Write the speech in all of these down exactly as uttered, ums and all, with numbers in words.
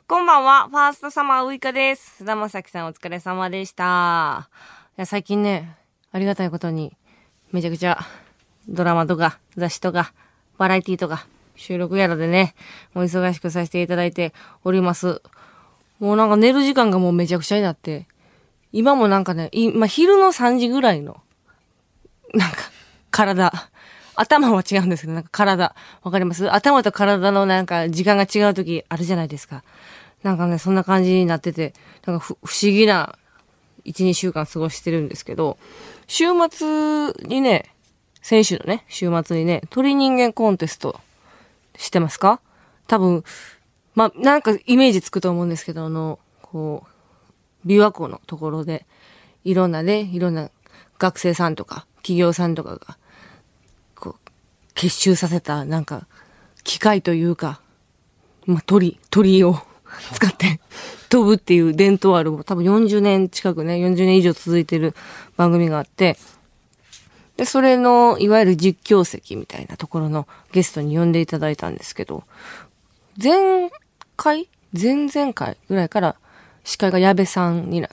こんばんは、ファーストサマーウイカです。菅田将暉さんお疲れ様でした。いや、最近ね、ありがたいことに、めちゃくちゃ、ドラマとか、雑誌とか、バラエティとか、収録やらでね、もう忙しくさせていただいております。もうなんか寝る時間がもうめちゃくちゃになって、今もなんかね、今昼のさんじぐらいの、なんか、体、頭は違うんですけど、なんか体、わかります？頭と体のなんか時間が違う時あるじゃないですか。なんかね、そんな感じになってて、なんか不思議ないち、にしゅうかん過ごしてるんですけど、週末にね、先週のね、週末にね、鳥人間コンテスト知ってますか？多分、まあ、なんかイメージつくと思うんですけど、あの、こう、琵琶湖のところで、いろんなね、いろんな学生さんとか、企業さんとかが、こう、結集させた、なんか、機械というか、まあ、鳥、鳥を使って飛ぶっていう伝統ある、多分よんじゅうねん近くね、よんじゅうねん以上続いてる番組があって、で、それの、いわゆる実況席みたいなところのゲストに呼んでいただいたんですけど、前回前々回ぐらいから司会が矢部さんになって、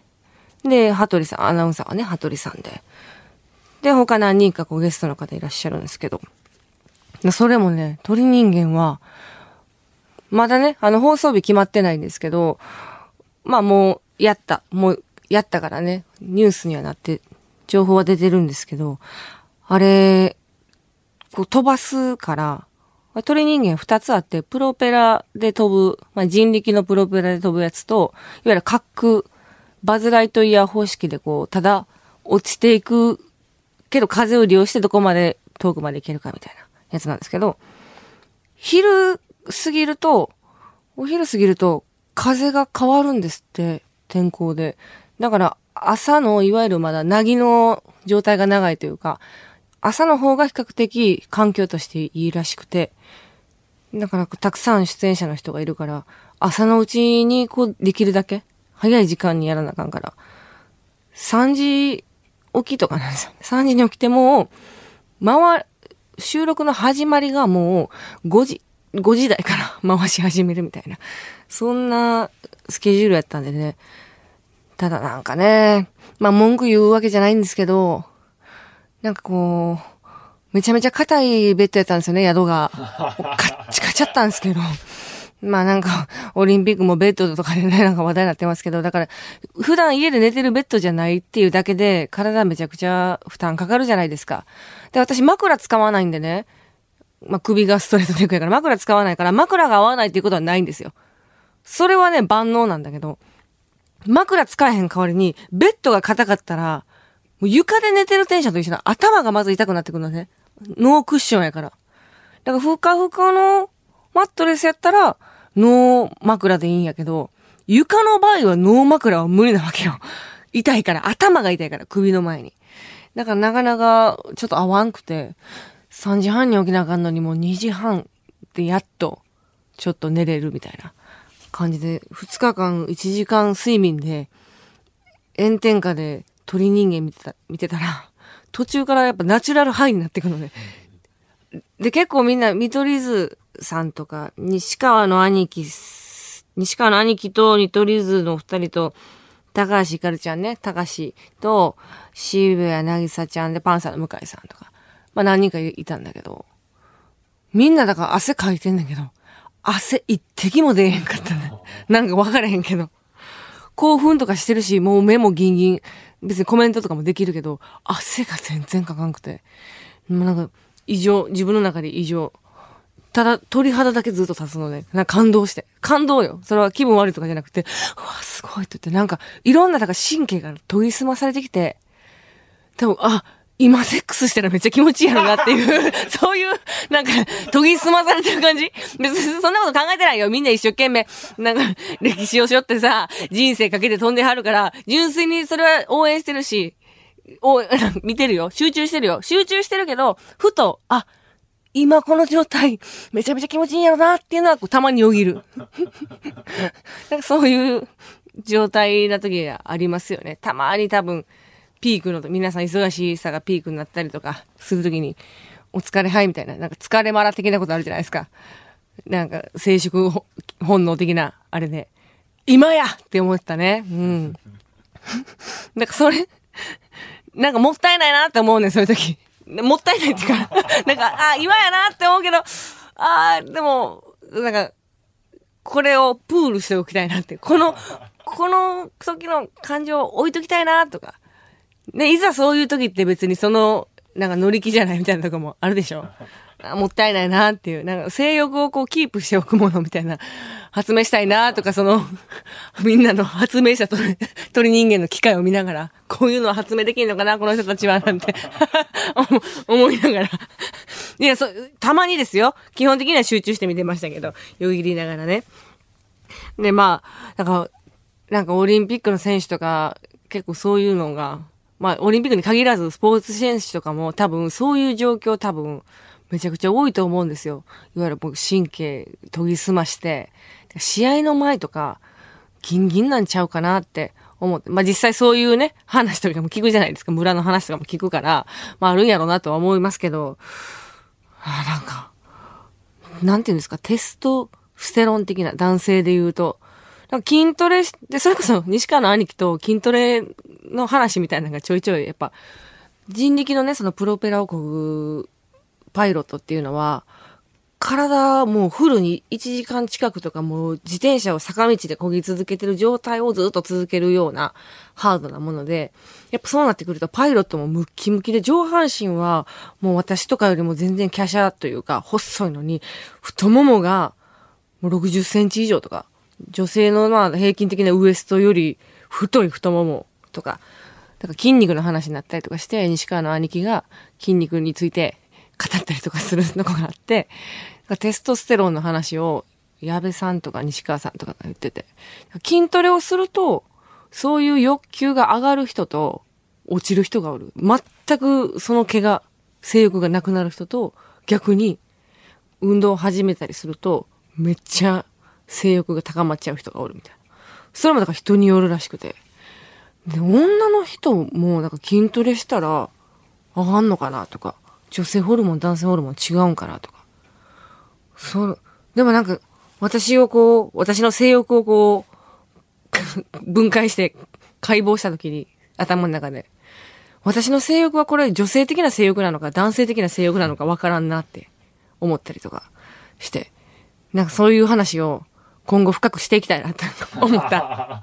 で、羽鳥さん、アナウンサーはね、羽鳥さんで、で、他何人かこうゲストの方いらっしゃるんですけど、それもね、鳥人間は、まだね、あの放送日決まってないんですけど、まあもうやった、もうやったからね、ニュースにはなって、情報は出てるんですけど、あれ、こう飛ばすから、鳥人間二つあって、プロペラで飛ぶ、まあ人力のプロペラで飛ぶやつと、いわゆる滑空、バズライトイヤー方式でこう、ただ落ちていく、けど風を利用してどこまで遠くまで行けるかみたいなやつなんですけど、昼過ぎると、お昼過ぎると風が変わるんですって、天候で。だから朝のいわゆるまだなぎの状態が長いというか、朝の方が比較的環境としていいらしくて、だからたくさん出演者の人がいるから、朝のうちにこうできるだけ早い時間にやらなあかんから、さんじ起きとかなんですよ。さんじに起きても、回、収録の始まりがもうごじ、ごじ台から回し始めるみたいな。そんなスケジュールやったんでね。ただなんかね、まあ文句言うわけじゃないんですけど、なんかこう、めちゃめちゃ硬いベッドやったんですよね、宿が。カッチカチゃったんですけど。まあなんか、オリンピックもベッドとかでね、なんか話題になってますけど、だから、普段家で寝てるベッドじゃないっていうだけで、体めちゃくちゃ負担かかるじゃないですか。で、私枕使わないんでね、まあ首がストレートネックやから枕使わないから、枕が合わないっていうことはないんですよ。それはね、万能なんだけど、枕使えへん代わりに、ベッドが硬かったら、もう床で寝てるテンションと一緒な、頭がまず痛くなってくるのね。ノークッションやから。だから、ふかふかのマットレスやったら、ノー枕でいいんやけど、床の場合はノー枕は無理なわけよ。痛いから、頭が痛いから、首の前に。だからなかなか、ちょっと合わんくて、さんじはんに起きなあかんのにもうにじはんでやっと、ちょっと寝れるみたいな感じで、ふつかかんいちじかん睡眠で、炎天下で鳥人間見てた、見てたら、途中からやっぱナチュラルハイになってくるのね。で、結構みんな、見取り図さんとか、西川の兄貴、西川の兄貴と見取り図の二人と、高橋ひかるちゃんね、高橋と渋谷なぎさちゃんでパンサーの向井さんとか、まあ何人かいたんだけど、みんなだから汗かいてんだけど、汗一滴も出えへんかったね。なんか分からへんけど。興奮とかしてるし、もう目もギンギン、別にコメントとかもできるけど、汗が全然かかんくて、なんか異常、自分の中で異常。ただ鳥肌だけずっと立つので、なんか感動して。感動よ。それは気分悪いとかじゃなくて、うわ、すごいって言って、なんかいろんなだから神経が研ぎ澄まされてきて、多分、あ、今セックスしたらめっちゃ気持ちいいやろなっていう、そういう、なんか、研ぎ澄まされてる感じ。別にそんなこと考えてないよ。みんな一生懸命、なんか、歴史をしょってさ、人生かけて飛んではるから、純粋にそれは応援してるし、お、見てるよ。集中してるよ。集中してるけど、ふと、あ、今この状態、めちゃめちゃ気持ちいいんやろなっていうのは、たまによぎる。なんかそういう状態な時がありますよね。たまに多分、ピークの、皆さん忙しさがピークになったりとかするときに、お疲れはいみたいな、なんか疲れマラ的なことあるじゃないですか。 なんか、生殖本能的な、あれで、今やって思ったね。うん。なんかそれ、なんかもったいないなって思うねん、そういう時。もったいないっていうか、なんか、あ、今やなって思うけど、あでも、なんか、これをプールしておきたいなって。この、この時の感情を置いときたいなとか。ね、いざそういう時って別にその、なんか乗り気じゃないみたいなとこもあるでしょ。もったいないなっていう、なんか性欲をこうキープしておくものみたいな、発明したいなとか、その、みんなの発明者と鳥人間の機械を見ながら、こういうのは発明できんのかな、この人たちは、なんて思いながら。いや、そ、たまにですよ。基本的には集中して見てましたけど、よぎりながらね。で、まあ、なんか、なんかオリンピックの選手とか、結構そういうのが、まあ、オリンピックに限らず、スポーツ選手とかも多分、そういう状況多分、めちゃくちゃ多いと思うんですよ。いわゆる僕神経研ぎ澄まして、試合の前とか、ギンギンなんちゃうかなって思って。まあ実際そういうね、話とかも聞くじゃないですか。村の話とかも聞くから、まああるんやろうなとは思いますけど、あなんか、なんていうんですか、テストステロン的な男性で言うと、なんか筋トレで、それこそ西川の兄貴と筋トレの話みたいなのがちょいちょい、やっぱ、人力のね、そのプロペラをこぐ、パイロットっていうのは、体もうフルにいちじかん近くとかもう自転車を坂道で漕ぎ続けてる状態をずっと続けるようなハードなもので、やっぱそうなってくるとパイロットもムッキムキで上半身はもう私とかよりも全然華奢というか細いのに、太ももがもうろくじゅっセンチ以上とか、女性のまあ平均的なウエストより太い太ももとか、だから筋肉の話になったりとかして、西川の兄貴が筋肉について語ったりとかするのがあって、テストステロンの話を矢部さんとか西川さんとかが言ってて、筋トレをするとそういう欲求が上がる人と落ちる人がおる。全くその毛が性欲がなくなる人と、逆に運動を始めたりするとめっちゃ性欲が高まっちゃう人がおるみたいな。それもだから人によるらしくて、で女の人もなんか筋トレしたら上がんのかなとか、女性ホルモン、男性ホルモン違うんかなとか。そう、でもなんか、私をこう、私の性欲をこう、分解して解剖したときに、頭の中で、私の性欲はこれ女性的な性欲なのか、男性的な性欲なのかわからんなって思ったりとかして、なんかそういう話を今後深くしていきたいなって思った。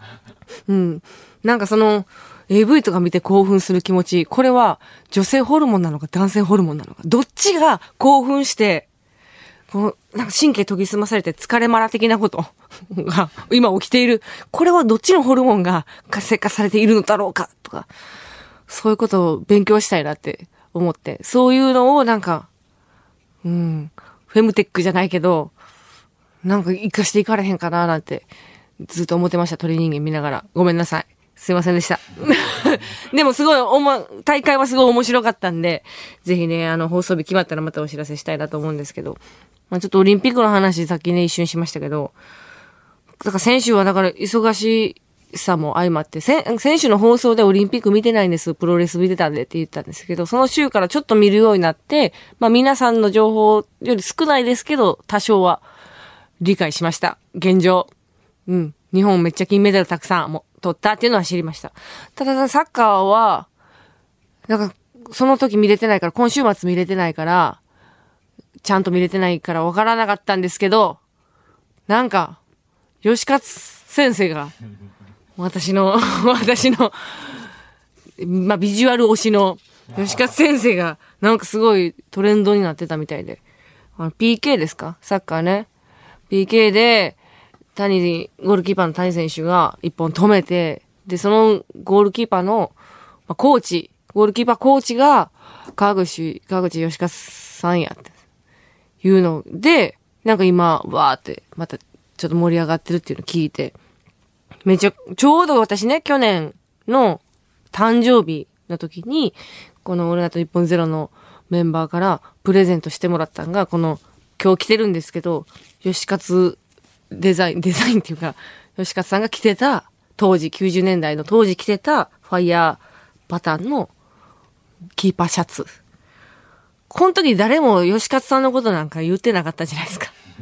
うん。なんかその、エーブイ とか見て興奮する気持ち、これは女性ホルモンなのか男性ホルモンなのか、どっちが興奮して、こう、なんか神経研ぎ澄まされて疲れマラ的なことが今起きている。これはどっちのホルモンが活性化されているのだろうかとか、そういうことを勉強したいなって思って、そういうのをなんか、うん、フェムテックじゃないけど、なんか活かしていかれへんかななんてずっと思ってました。鳥人間見ながら。ごめんなさい。すいませんでした。でもすごいおも、大会はすごい面白かったんで、ぜひね、あの、放送日決まったらまたお知らせしたいなと思うんですけど、まあちょっとオリンピックの話さっきね、一瞬しましたけど、だから選手はだから忙しさも相まって、選手の放送でオリンピック見てないんです、プロレス見てたんでって言ったんですけど、その週からちょっと見るようになって、まあ皆さんの情報より少ないですけど、多少は理解しました。現状。うん。日本めっちゃ金メダルたくさんも取ったっていうのは知りました。ただサッカーは、なんか、その時見れてないから、今週末見れてないから、ちゃんと見れてないから分からなかったんですけど、なんか、吉勝先生が、私の、私の、まあ、ビジュアル推しの吉勝先生が、なんかすごいトレンドになってたみたいで。あの ピーケー ですか？サッカーね。ピーケー で、谷、ゴールキーパーの谷選手が一本止めて、で、そのゴールキーパーの、まあ、コーチ、ゴールキーパーコーチが、川口、川口義勝さんやって、いうので、なんか今、わーって、また、ちょっと盛り上がってるっていうのを聞いて、めちゃ、ちょうど私ね、去年の誕生日の時に、この俺らと一本ゼロのメンバーからプレゼントしてもらったのが、この、今日着てるんですけど、吉勝デザイン、デザインっていうか、吉勝さんが着てた、当時、きゅうじゅうねんだいの当時着てた、ファイヤーパターンの、キーパーシャツ。この時誰も吉勝さんのことなんか言ってなかったじゃないですか。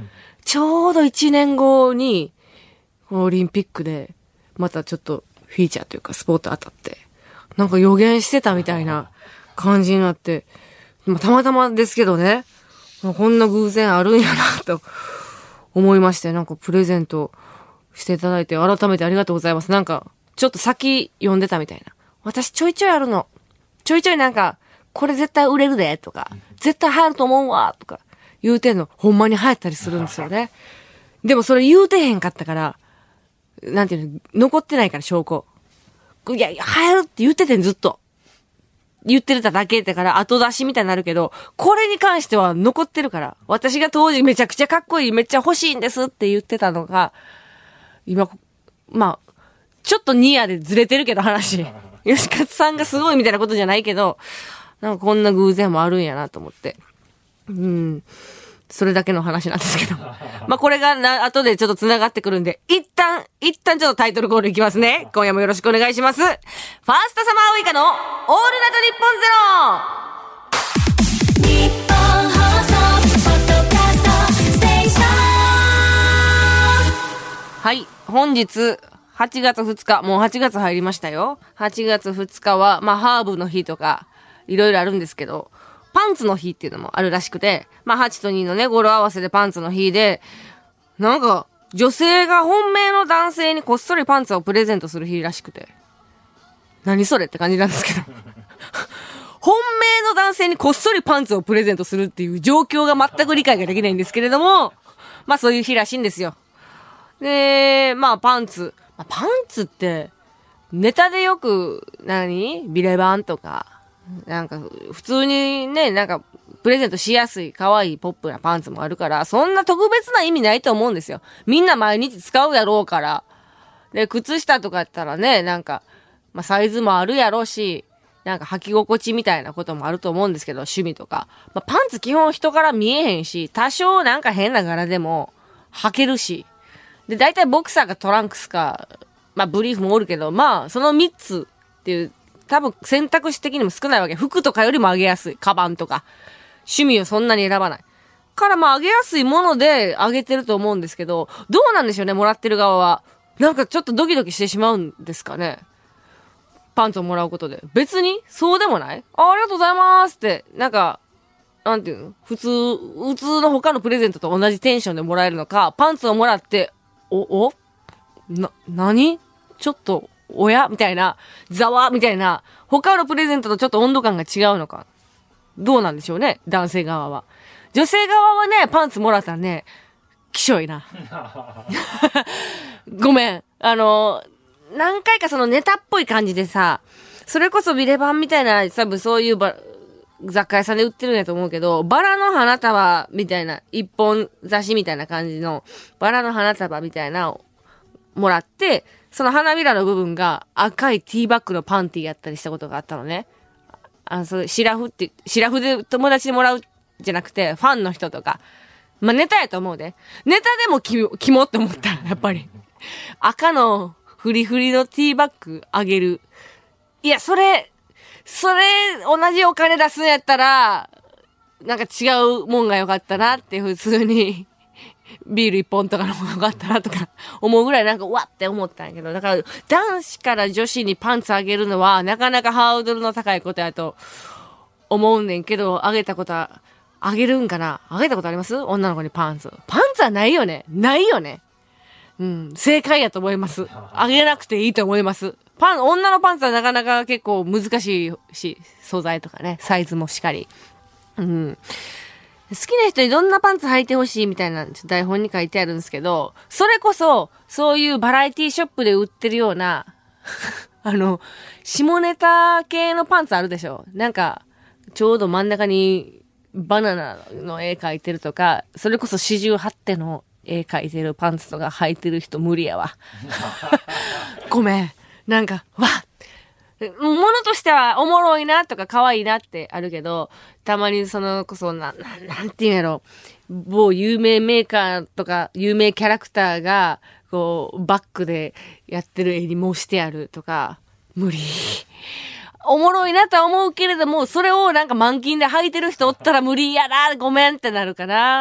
ちょうどいちねんごに、オリンピックで、またちょっとフィーチャーというかスポット当たって、なんか予言してたみたいな感じになって、まあ、たまたまですけどね、こんな偶然あるんやなと思いまして、なんかプレゼントしていただいて改めてありがとうございます。なんかちょっと先読んでたみたいな。私ちょいちょいあるの。ちょいちょいなんか、これ絶対売れるでとか、絶対流行ると思うわとか言うてんの、ほんまに流行ったりするんですよね。でもそれ言うてへんかったから、なんていうの、残ってないから証拠。いや、流行るって言っててんずっと。言ってただけだから後出しみたいになるけど、これに関しては残ってるから。私が当時めちゃくちゃかっこいい、めっちゃ欲しいんですって言ってたのが、今、まあ、ちょっとニヤでずれてるけど話。吉勝さんがすごいみたいなことじゃないけど、なんかこんな偶然もあるんやなと思って。うん。それだけの話なんですけど。まあ、これがな、後でちょっと繋がってくるんで、一旦、一旦ちょっとタイトルコールいきますね。今夜もよろしくお願いします。ファーストサマーウイカのオールナイトニッポンゼロ日本放送ポッドキャストステーション。はい、本日、はちがつふつか、もうはちがつ入りましたよ。はちがつふつかは、まあ、ハーブの日とか、いろいろあるんですけど、パンツの日っていうのもあるらしくて、まあ、はちとにのね、語呂合わせでパンツの日で、なんか、女性が本命の男性にこっそりパンツをプレゼントする日らしくて。何それって感じなんですけど。本命の男性にこっそりパンツをプレゼントするっていう状況が全く理解ができないんですけれども、まあそういう日らしいんですよ。で、まあパンツ。まあ、パンツって、ネタでよく、何ビレバンとか、なんか、普通にね、なんか、プレゼントしやすい、可愛いポップなパンツもあるから、そんな特別な意味ないと思うんですよ。みんな毎日使うやろうから。で、靴下とかやったらね、なんか、まあ、サイズもあるやろうし、なんか履き心地みたいなこともあると思うんですけど、趣味とか。まあ、パンツ基本人から見えへんし、多少なんか変な柄でも履けるし。で、大体ボクサーかトランクスか、まあ、ブリーフもおるけど、まあ、そのみっつっていう、多分選択肢的にも少ないわけ。服とかよりも上げやすい。カバンとか。趣味をそんなに選ばない。からまあ上げやすいもので上げてると思うんですけど、どうなんでしょうね、もらってる側は。なんかちょっとドキドキしてしまうんですかね。パンツをもらうことで。別にそうでもない？あ、ありがとうございますって、なんか、なんていうの？普通、普通の他のプレゼントと同じテンションでもらえるのか、パンツをもらって、お、おな、なに？ちょっと、おやみたいな、ざわみたいな、他のプレゼントとちょっと温度感が違うのか。どうなんでしょうね、男性側は。女性側はね、パンツもらったらね、きしょいな。ごめん。あの、何回かそのネタっぽい感じでさ、それこそビレバンみたいな、多分そういうば雑貨屋さんで売ってるんやと思うけど、バラの花束みたいな、一本雑誌みたいな感じの、バラの花束みたいな、もらって、その花びらの部分が赤いティーバッグのパンティーやったりしたことがあったのね。あの、そう、シラフって、シラフで友達にもらうじゃなくて、ファンの人とか。まあ、ネタやと思うで。ネタでもキモ、キモって思った。やっぱり。赤のフリフリのティーバッグあげる。いや、それ、それ、同じお金出すんやったら、なんか違うもんがよかったなって普通に。ビール一本とかの方がよかったなとか思うぐらいなんかうわって思ったんやけど、だから男子から女子にパンツあげるのはなかなかハードルの高いことやと思うねんけど、あげたことは、あげるんかな？あげたことあります？女の子にパンツ。パンツはないよね？ないよね？うん、正解やと思います。あげなくていいと思います。パン、女のパンツはなかなか結構難しいし、素材とかね、サイズもしっかり。うん。好きな人にどんなパンツ履いてほしいみたいな台本に書いてあるんですけど、それこそ、そういうバラエティショップで売ってるような、あの、下ネタ系のパンツあるでしょ？なんか、ちょうど真ん中にバナナの絵描いてるとか、それこそ四十八手の絵描いてるパンツとか履いてる人無理やわ。ごめん。なんか、わっものとしてはおもろいなとか可愛いなってあるけど、たまにそのこそな、ななんていうんやろ、某有名メーカーとか有名キャラクターが、こう、バックでやってる絵に模してあるとか、無理。おもろいなとは思うけれども、それをなんか満勤で履いてる人おったら無理やな、ごめんってなるかな。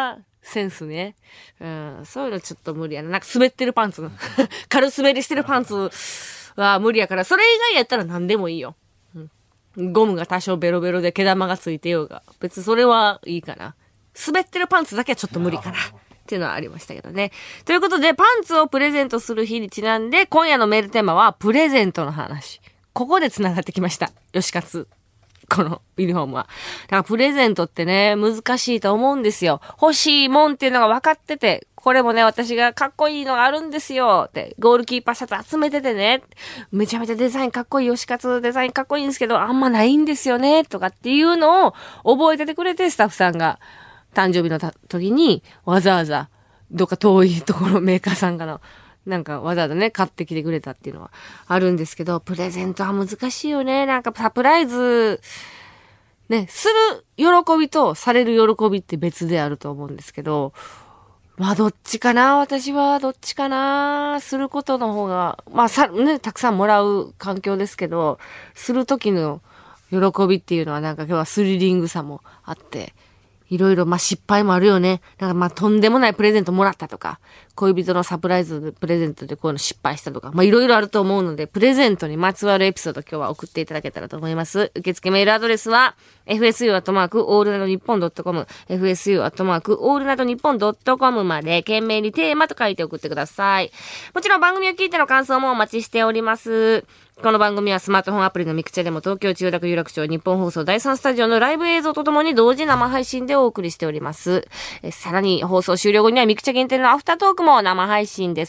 センスね。うん、そういうのちょっと無理やな。なんか滑ってるパンツ。軽滑りしてるパンツは無理やから、それ以外やったら何でもいいよ。うん、ゴムが多少ベロベロで毛玉がついてようが。別にそれはいいかな。滑ってるパンツだけはちょっと無理かな。っていうのはありましたけどね。ということで、パンツをプレゼントする日にちなんで、今夜のメールテーマは、プレゼントの話。ここで繋がってきました。よしかつ。このユニフォームは。だからプレゼントってね、難しいと思うんですよ。欲しいもんっていうのが分かってて、これもね、私がかっこいいのがあるんですよって、ゴールキーパーシャツ集めててね、めちゃめちゃデザインかっこいい、よしかつデザインかっこいいんですけど、あんまないんですよね、とかっていうのを覚えててくれて、スタッフさんが誕生日の時にわざわざどっか遠いところメーカーさんからのなんかわざわざね、買ってきてくれたっていうのはあるんですけど、プレゼントは難しいよね。なんかサプライズ、ね、する喜びとされる喜びって別であると思うんですけど、まあどっちかな私はどっちかなすることの方が、まあさ、ね、たくさんもらう環境ですけど、する時の喜びっていうのはなんか今日はスリリングさもあって、いろいろ、まあ、失敗もあるよね。なんか、まあ、とんでもないプレゼントもらったとか、恋人のサプライズプレゼントでこういうの失敗したとか、まあ、いろいろあると思うので、プレゼントにまつわるエピソード今日は送っていただけたらと思います。受付メールアドレスは、エフエスユー アットマーク、オールナイトニッポンドットコム、エフエスユー アットマーク、オールナイトニッポンドットコムまで、懸命にテーマと書いて送ってください。もちろん番組を聞いての感想もお待ちしております。この番組はスマートフォンアプリのミクチャでも東京千代田区有楽町日本放送だいさんスタジオのライブ映像とともに同時生配信でお送りしております。えさらに放送終了後にはミクチャ限定のアフタートークも生配信です。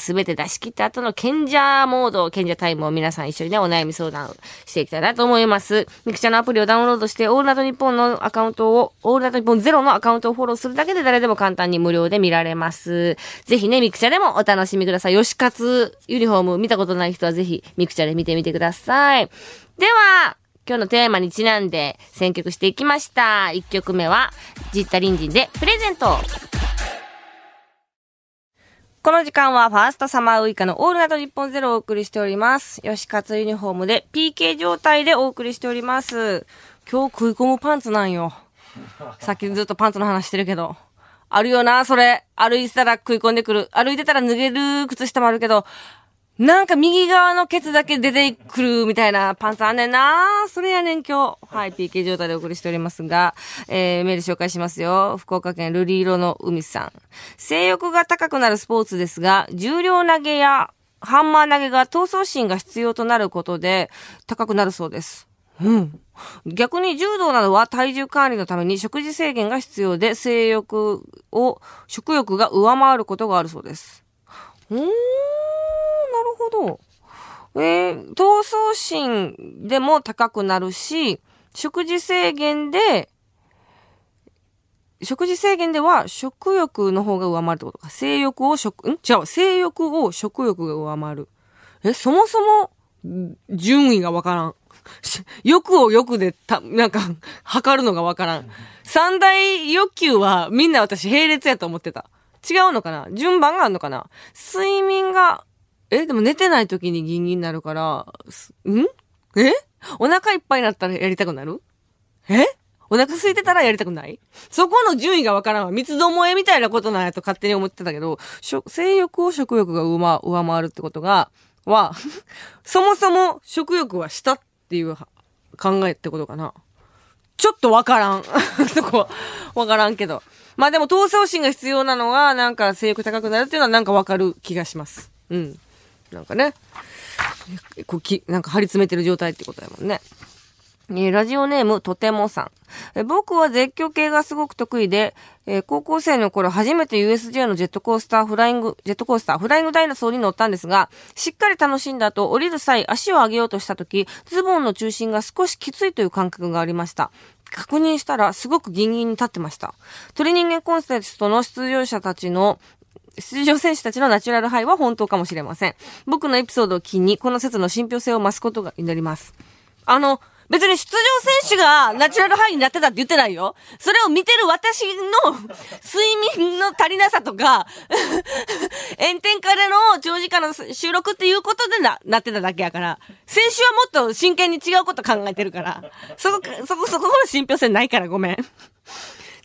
すべて出し切った後の賢者モード、賢者タイムを皆さん一緒にね、お悩み相談していきたいなと思います。ミクチャのアプリをダウンロードして、オールナイトニッポンのアカウントを、オールナイトニッポンゼロのアカウントをフォローするだけで誰でも簡単に無料で見られます。ぜひね、ミクチャでもお楽しみください。よしかつユニフォーム見たことない人はぜひミクチャで見てみてください。はい。では、今日のテーマにちなんで選曲していきました。いっきょくめは、ジッタリンジンでプレゼント。この時間はファーストサマーウイカのオールナイトニッポンゼロをお送りしております。吉勝ユニフォームで ピーケー 状態でお送りしております。今日食い込むパンツなんよ。さっきずっとパンツの話してるけど。あるよな、それ。歩いてたら食い込んでくる。歩いてたら脱げる靴下もあるけど、なんか右側のケツだけ出てくるみたいなパンツあんねんな。それやねん今日。はい、ピーケー 状態でお送りしておりますが、えー、メール紹介しますよ。福岡県ルリ色の海さん。性欲が高くなるスポーツですが、重量投げやハンマー投げが闘争心が必要となることで高くなるそうです。うん。逆に柔道などは体重管理のために食事制限が必要で、性欲を、食欲が上回ることがあるそうです。うーん。なるほど。えー、闘争心でも高くなるし、食事制限で、食事制限では食欲の方が上回るってことか。性欲を食、ん違う、性欲を食欲が上回る。え、そもそも、順位がわからん。欲を欲でた、なんか、測るのがわからん。三大欲求はみんな私並列やと思ってた。違うのかな？順番があるのかな？睡眠が、え、でも寝てない時にギンギンになるから、ん？え？お腹いっぱいになったらやりたくなる？え？お腹空いてたらやりたくない？そこの順位がわからんわ。三つどもえみたいなことなんやと勝手に思ってたけど、性欲を食欲が上上回るってことが、は、そもそも食欲はしたっていう考えってことかな。ちょっとわからん。そこはわからんけど。まあでも闘争心が必要なのが、なんか性欲高くなるっていうのはなんかわかる気がします。うん。なんかね。こうきなんか張り詰めてる状態ってことだもんね。えー、ラジオネームとてもさん。えー、僕は絶叫系がすごく得意で、えー、高校生の頃初めて ユーエスジェー のジェットコースターフライング、ジェットコースターフライングダイナソーに乗ったんですが、しっかり楽しんだ後降りる際足を上げようとした時、ズボンの中心が少しきついという感覚がありました。確認したらすごくギンギンに立ってました。鳥人間コンテストの出場者たちの出場選手たちのナチュラルハイは本当かもしれません。僕のエピソードを機にこの説の信憑性を増すことが祈ります。あの、別に出場選手がナチュラルハイになってたって言ってないよ。それを見てる私の睡眠の足りなさとか、炎天下での長時間の収録っていうことでな、なってただけやから、先週はもっと真剣に違うこと考えてるから、そこ、そこ、そこの信憑性ないからごめん。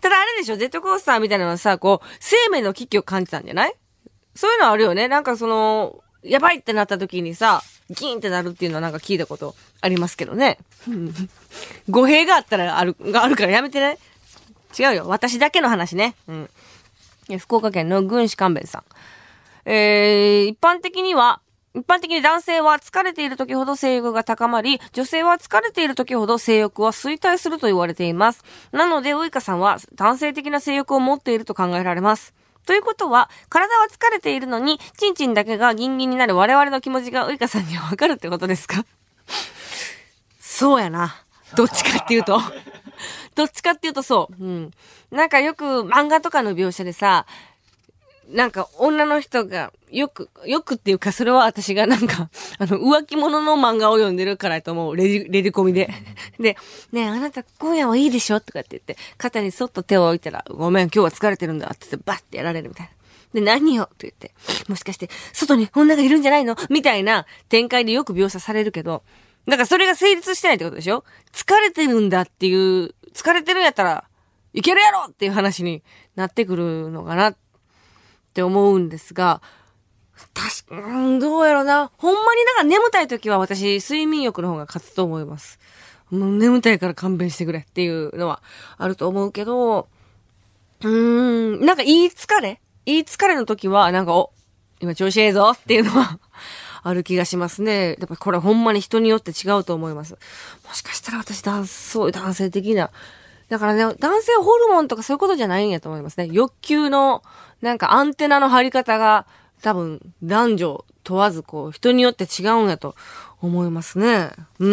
ただあれでしょ、ジェットコースターみたいなのはさ、こう、生命の危機を感じたんじゃない？そういうのあるよね。なんかその、やばいってなった時にさ、ギーンってなるっていうのはなんか聞いたことありますけどね。語弊があったらある、があるからやめてね。違うよ。私だけの話ね。うん。福岡県の軍師勘弁さん。えー、一般的には、一般的に男性は疲れている時ほど性欲が高まり、女性は疲れている時ほど性欲は衰退すると言われています。なので、ウイカさんは男性的な性欲を持っていると考えられます。ということは、体は疲れているのに、チンチンだけがギンギンになる我々の気持ちがウイカさんにはわかるってことですか？そうやな。どっちかっていうと。どっちかっていうとそう。うん。なんかよく漫画とかの描写でさ、なんか女の人がよく、よくっていうかそれは私がなんか、あの浮気者の漫画を読んでるからと思う。レジ、レジコミで。で、ねえあなた今夜はいいでしょとかって言って、肩にそっと手を置いたら、ごめん今日は疲れてるんだって言ってバッてやられるみたいな。で、何よって言って、もしかして外に女がいるんじゃないのみたいな展開でよく描写されるけど、だからそれが成立してないってことでしょ？疲れてるんだっていう、疲れてるんやったらいけるやろっていう話になってくるのかなって思うんですが、確か、うん、どうやろな。ほんまになんか眠たい時は私、睡眠欲の方が勝つと思います。もう眠たいから勘弁してくれっていうのはあると思うけど、うーん、なんかいい疲れいい疲れの時は、なんか、お、今調子ええぞっていうのはある気がしますね。やっぱこれほんまに人によって違うと思います。もしかしたら私、だそういう男性的な、だからね、男性ホルモンとかそういうことじゃないんやと思いますね。欲求の、なんかアンテナの張り方が、多分、男女問わず、こう、人によって違うんやと思いますね。うん。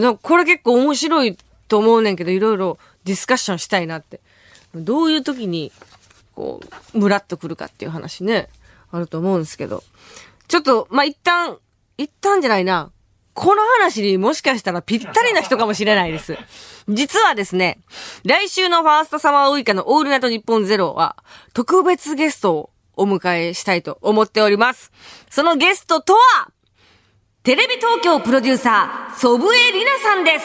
なんかこれ結構面白いと思うねんけど、いろいろディスカッションしたいなって。どういう時に、こう、ムラっとくるかっていう話ね、あると思うんですけど。ちょっと、まあ、一旦、一旦じゃないな。この話にもしかしたらぴったりな人かもしれないです。実はですね、来週のファーストサマーウイカのオールナイトニッポンゼロは、特別ゲストをお迎えしたいと思っております。そのゲストとは、テレビ東京プロデューサー、祖父江里奈さんです。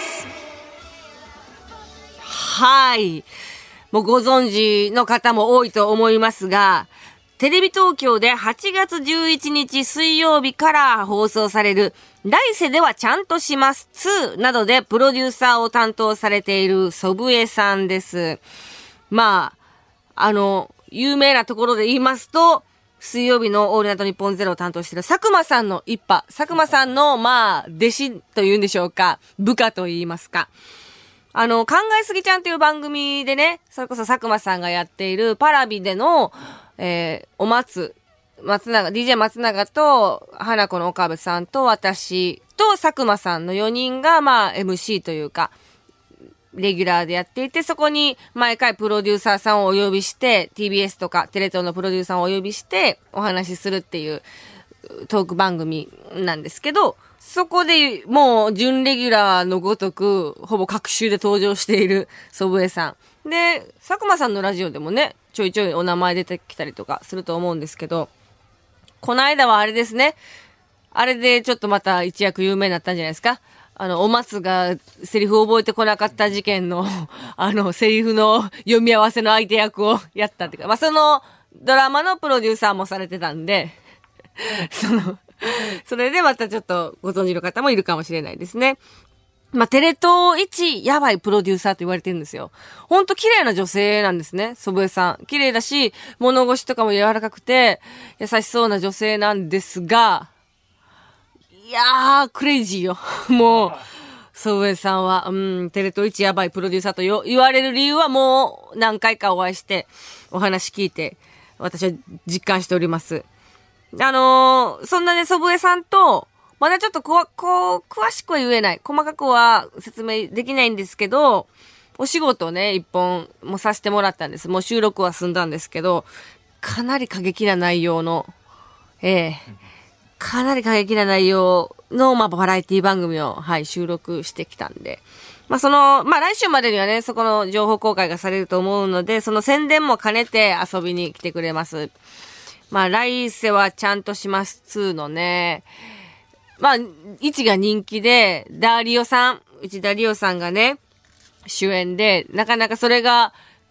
はい。もうご存知の方も多いと思いますが、テレビ東京ではちがつじゅういちにち水曜日から放送される来世ではちゃんとしますになどでプロデューサーを担当されている祖父江さんです。まあ、あの、有名なところで言いますと、水曜日のオールナイトニッポンゼロを担当している佐久間さんの一派、佐久間さんのまあ、弟子というんでしょうか、部下と言いますか。あの、考えすぎちゃんという番組でね、それこそ佐久間さんがやっているパラビでの、えー、お松、松永、ディージェー 松永と、花子の岡部さんと私と佐久間さんのよにんが、まあ、エムシー というか、レギュラーでやっていて、そこに毎回プロデューサーさんをお呼びして、ティービーエス とかテレ東のプロデューサーをお呼びして、お話しするっていうトーク番組なんですけど、そこでもう準レギュラーのごとく、ほぼ各週で登場している祖父江さん。で、佐久間さんのラジオでもね、ちょいちょいお名前出てきたりとかすると思うんですけど、この間はあれですね、あれでちょっとまた一躍有名になったんじゃないですか。あの、お松がセリフを覚えてこなかった事件の、あの、セリフの読み合わせの相手役をやったっていうか、まあ、そのドラマのプロデューサーもされてたんで、その、それでまたちょっとご存知の方もいるかもしれないですね。まあ、テレ東一やばいプロデューサーと言われてるんですよ。ほんと綺麗な女性なんですね、祖父江さん。綺麗だし、物腰とかも柔らかくて、優しそうな女性なんですが、いやー、クレイジーよ。もう、祖父江さんは、うん、テレ東一やばいプロデューサーと言われる理由はもう何回かお会いして、お話聞いて、私は実感しております。あのー、そんなね、祖父江さんと、まだちょっとこう、こう、詳しくは言えない。細かくは説明できないんですけど、お仕事をね、一本もさせてもらったんです。もう収録は済んだんですけど、かなり過激な内容の、ええかなり過激な内容の、まあ、バラエティ番組を、はい、収録してきたんで。まあ、その、まあ、来週までにはね、そこの情報公開がされると思うので、その宣伝も兼ねて遊びに来てくれます。まあ、来世はちゃんとしますにのね、まあ、いちが人気で、ダーリオさん、内田理央さんがね、主演で、なかなかそれが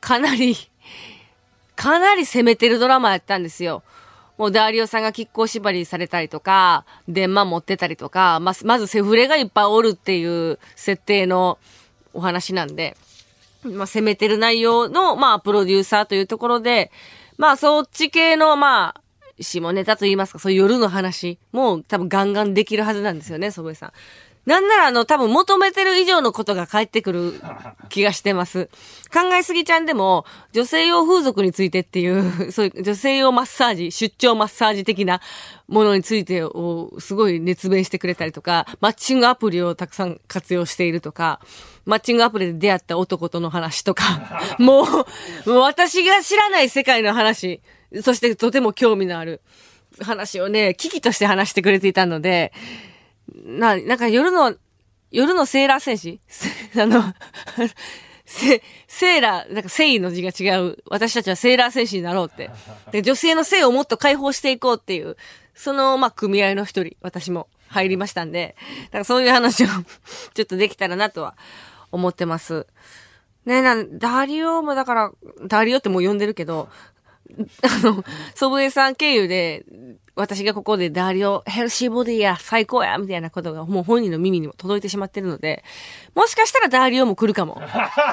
かなり、かなり攻めてるドラマやったんですよ。もうダーリオさんが亀甲縛りされたりとか、電話持ってたりとか、ま、まずセフレがいっぱいおるっていう設定のお話なんで、まあ、攻めてる内容の、まあ、プロデューサーというところで、まあ、そっち系の、まあ、下ネタと言いますか、そういう夜の話も多分ガンガンできるはずなんですよね、祖父江さん。なんならあの、多分求めてる以上のことが返ってくる気がしてます。考えすぎちゃんでも、女性用風俗についてっていう、そういう女性用マッサージ、出張マッサージ的なものについてをすごい熱弁してくれたりとか、マッチングアプリをたくさん活用しているとか、マッチングアプリで出会った男との話とか、もう、もう私が知らない世界の話、そしてとても興味のある話をね、危機として話してくれていたので、な、なんか夜の、夜のセーラー戦士あの、セ、セーラー、なんかセイの字が違う。私たちはセーラー戦士になろうって。で女性の性をもっと解放していこうっていう、その、まあ、組合の一人、私も入りましたんで、だからそういう話をちょっとできたらなとは思ってます。ね、なん、ダリオもだから、ダリオってもう呼んでるけど、あの、祖父江さん経由で、私がここでダーリオヘルシーボディや最高やみたいなことがもう本人の耳にも届いてしまってるので、もしかしたらダーリオも来るかも。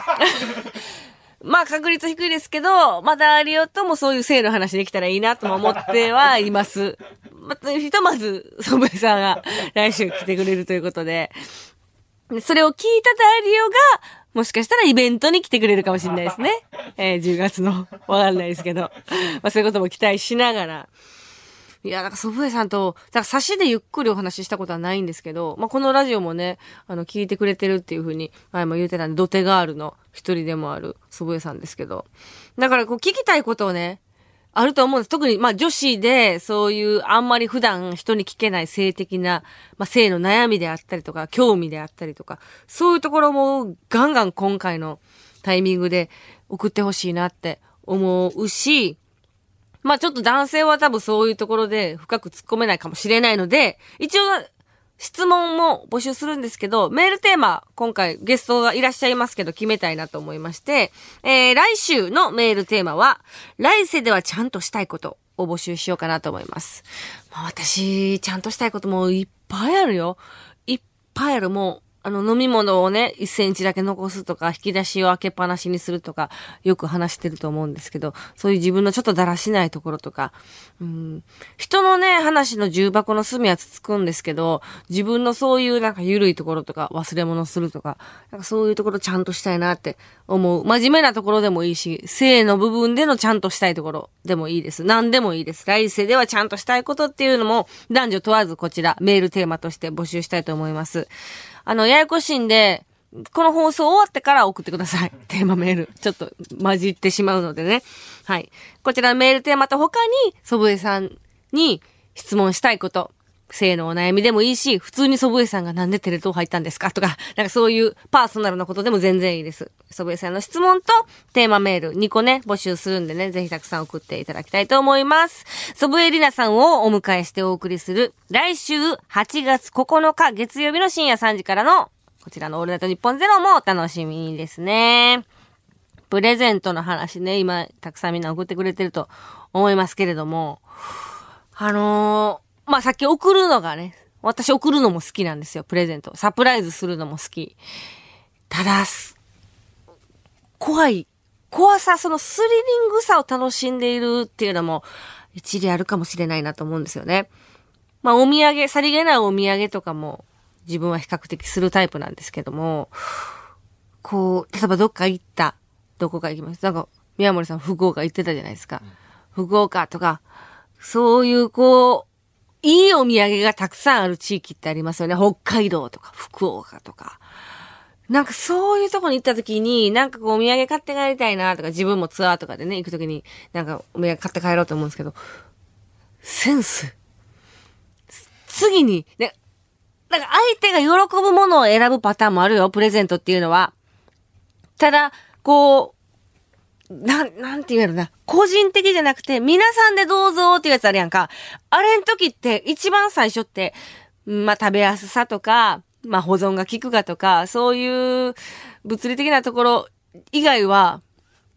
まあ確率低いですけど、まあダーリオともそういう性の話できたらいいなとも思ってはいます。まあ、ひとまず、祖父江さんが来週来てくれるということで、それを聞いたダーリオが、もしかしたらイベントに来てくれるかもしれないですね。えー、じゅうがつの。わかんないですけど。まあそういうことも期待しながら。いや、だから祖父江さんと、だから差しでゆっくりお話ししたことはないんですけど、まあこのラジオもね、あの、聞いてくれてるっていうふうに、前も言うてたんで、ドテガールの一人でもある祖父江さんですけど。だからこう聞きたいことをね、あると思うんです。特に、まあ女子で、そういうあんまり普段人に聞けない性的な、まあ性の悩みであったりとか、興味であったりとか、そういうところもガンガン今回のタイミングで送ってほしいなって思うし、まあちょっと男性は多分そういうところで深く突っ込めないかもしれないので、一応質問も募集するんですけど、メールテーマ、今回ゲストがいらっしゃいますけど決めたいなと思いまして、えー、来週のメールテーマは、来世ではちゃんとしたいことを募集しようかなと思います。まあ私、ちゃんとしたいこともいっぱいあるよ。いっぱいある。もう、あの、飲み物をね、いっセンチだけ残すとか、引き出しを開けっぱなしにするとか、よく話してると思うんですけど、そういう自分のちょっとだらしないところとか、うん、人のね、話の重箱の隅はつつくんですけど、自分のそういうなんか緩いところとか、忘れ物するとか、なんかそういうところちゃんとしたいなって思う。真面目なところでもいいし、性の部分でのちゃんとしたいところでもいいです。何でもいいです。来世ではちゃんとしたいことっていうのも、男女問わずこちら、メールテーマとして募集したいと思います。あの、ややこしいんで、この放送終わってから送ってください。テーマメール。ちょっと混じってしまうのでね。はい。こちらのメールテーマと他に、祖父江さんに質問したいこと、性のお悩みでもいいし、普通に祖父江さんがなんでテレ東入ったんですかとか、なんかそういうパーソナルなことでも全然いいです。祖父江さんの質問とテーマメールにこね、募集するんでね、ぜひたくさん送っていただきたいと思います。祖父江里奈さんをお迎えしてお送りする、来週はちがつここのか月曜日の深夜さんじからの、こちらのオールナイトニッポンゼロもお楽しみにですね。プレゼントの話ね、今、たくさんみんな送ってくれてると思いますけれども、あのー、まあ、さっき送るのがね、私送るのも好きなんですよ、プレゼント。サプライズするのも好き。ただ、怖い。怖さ、そのスリリングさを楽しんでいるっていうのも一理あるかもしれないなと思うんですよね。まあ、お土産、さりげないお土産とかも自分は比較的するタイプなんですけども、こう、例えばどっか行った、どこか行きます。なんか、宮森さん福岡行ってたじゃないですか。うん、福岡とか、そういうこう、いいお土産がたくさんある地域ってありますよね。北海道とか福岡とか。なんかそういうとこに行った時に、なんかこうお土産買って帰りたいなとか、自分もツアーとかでね、行く時になんかお土産買って帰ろうと思うんですけど、センス。次に、ね、なんか相手が喜ぶものを選ぶパターンもあるよ、プレゼントっていうのは。ただ、こう、なん、なんて言うのな。個人的じゃなくて、皆さんでどうぞっていうやつあるやんか。あれん時って一番最初って、まあ、食べやすさとか、まあ、保存が効くかとか、そういう物理的なところ以外は、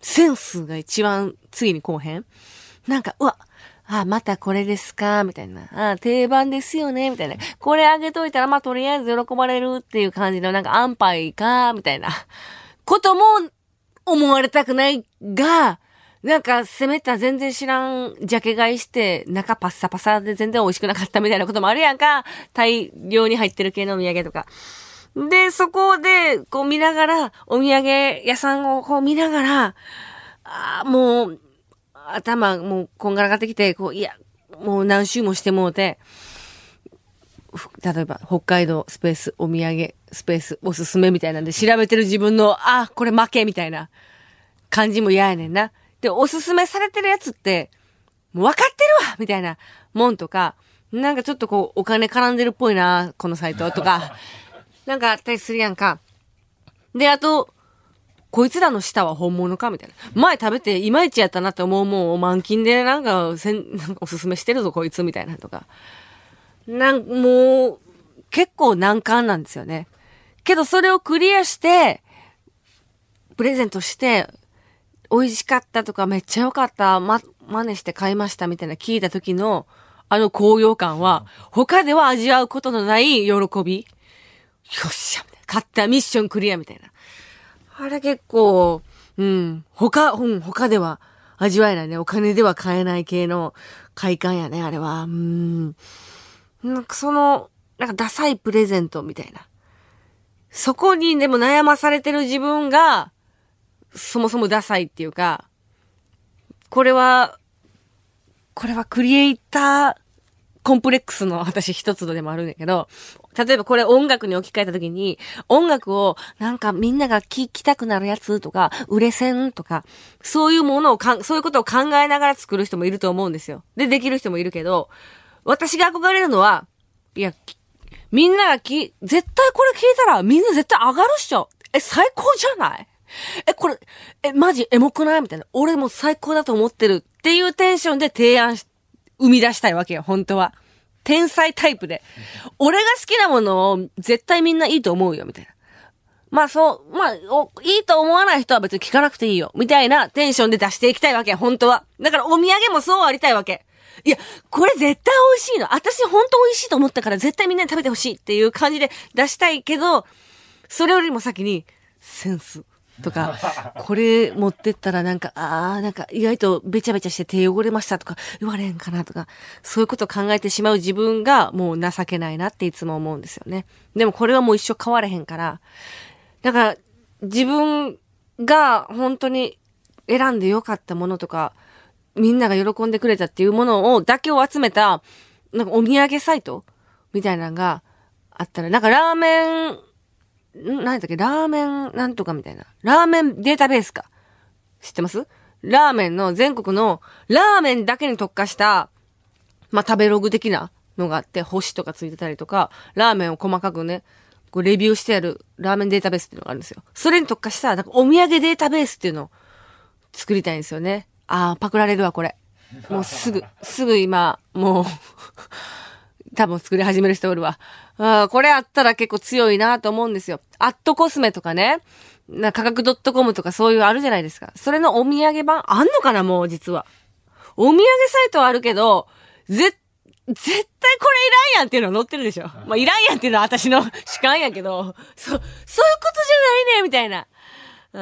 センスが一番次にこうへん？なんか、うわ、あ、またこれですかみたいな。あ、定番ですよねみたいな。これあげといたら、まあ、とりあえず喜ばれるっていう感じの、なんか安牌かみたいなことも思われたくないが、なんか、攻めた全然知らんジャケ買いして、中パッサパサで全然美味しくなかったみたいなこともあるやんか。大量に入ってる系のお土産とか。で、そこで、こう見ながら、お土産屋さんをこう見ながら、あーもう、頭、もう、こんがらがってきて、こう、いや、もう何周もしてもうて、例えば、北海道スペース、お土産スペース、おすすめみたいなんで調べてる自分の、あ、これ負けみたいな感じも嫌やねんな。で、おすすめされてるやつって、もう分かってるわみたいなもんとか、なんかちょっとこう、お金絡んでるっぽいな、このサイトとか、なんかあったりするやんか。で、あと、こいつらの舌は本物かみたいな。前食べていまいちやったなって思うもんを満金でなんか、せん、なんかおすすめしてるぞこいつみたいなとか。なん、もう、結構難関なんですよね。けどそれをクリアして、プレゼントして、美味しかったとかめっちゃ良かった、ま、真似して買いましたみたいな聞いた時の、あの高揚感は、他では味わうことのない喜び。よっしゃみたいな。買ったミッションクリアみたいな。あれ結構、うん、他、うん、他では味わえないね。お金では買えない系の快感やね、あれは。うん。なんかその、なんかダサいプレゼントみたいな。そこにでも悩まされてる自分が、そもそもダサいっていうか、これは、これはクリエイターコンプレックスの私一つでもあるんだけど、例えばこれ音楽に置き換えたときに、音楽をなんかみんなが聴きたくなるやつとか、売れ線とか、そういうものをかん、そういうことを考えながら作る人もいると思うんですよ。で、できる人もいるけど、私が憧れるのは、いや、みんながき、絶対これ聞いたらみんな絶対上がるっしょ。え、最高じゃない？え、これ、え、マジエモくないみたいな。俺も最高だと思ってるっていうテンションで提案し、生み出したいわけよ、本当は。天才タイプで。俺が好きなものを絶対みんないいと思うよ、みたいな。まあそう、まあ、お、いいと思わない人は別に聞かなくていいよ、みたいなテンションで出していきたいわけ、本当は。だからお土産もそうありたいわけ。いや、これ絶対美味しいの。私本当美味しいと思ったから絶対みんなに食べてほしいっていう感じで出したいけど、それよりも先に、センス。とか、これ持ってったらなんか、ああ、なんか意外とべちゃべちゃして手汚れましたとか言われんかなとか、そういうことを考えてしまう自分がもう情けないなっていつも思うんですよね。でもこれはもう一生変われへんから、だから自分が本当に選んでよかったものとか、みんなが喜んでくれたっていうものを、だけを集めた、なんかお土産サイトみたいなのがあったら、なんかラーメン、ん何だっけラーメンなんとかみたいな。ラーメンデータベースか。知ってます？ラーメンの全国のラーメンだけに特化した、まあ、食べログ的なのがあって、星とかついてたりとか、ラーメンを細かくね、こうレビューしてあるラーメンデータベースっていうのがあるんですよ。それに特化した、なんかお土産データベースっていうのを作りたいんですよね。あー、パクられるわ、これ。もうすぐ、すぐ今、もう、多分作り始める人おるわ。あこれあったら結構強いなと思うんですよ。アットコスメとかね。な価格 .com とかそういうあるじゃないですか。それのお土産版あんのかなもう実は。お土産サイトはあるけど、ぜ、絶対これいらんやんっていうの載ってるでしょ。まあ、いらんやんっていうのは私の主観やけど、そ、そういうことじゃないねみたいな。うん。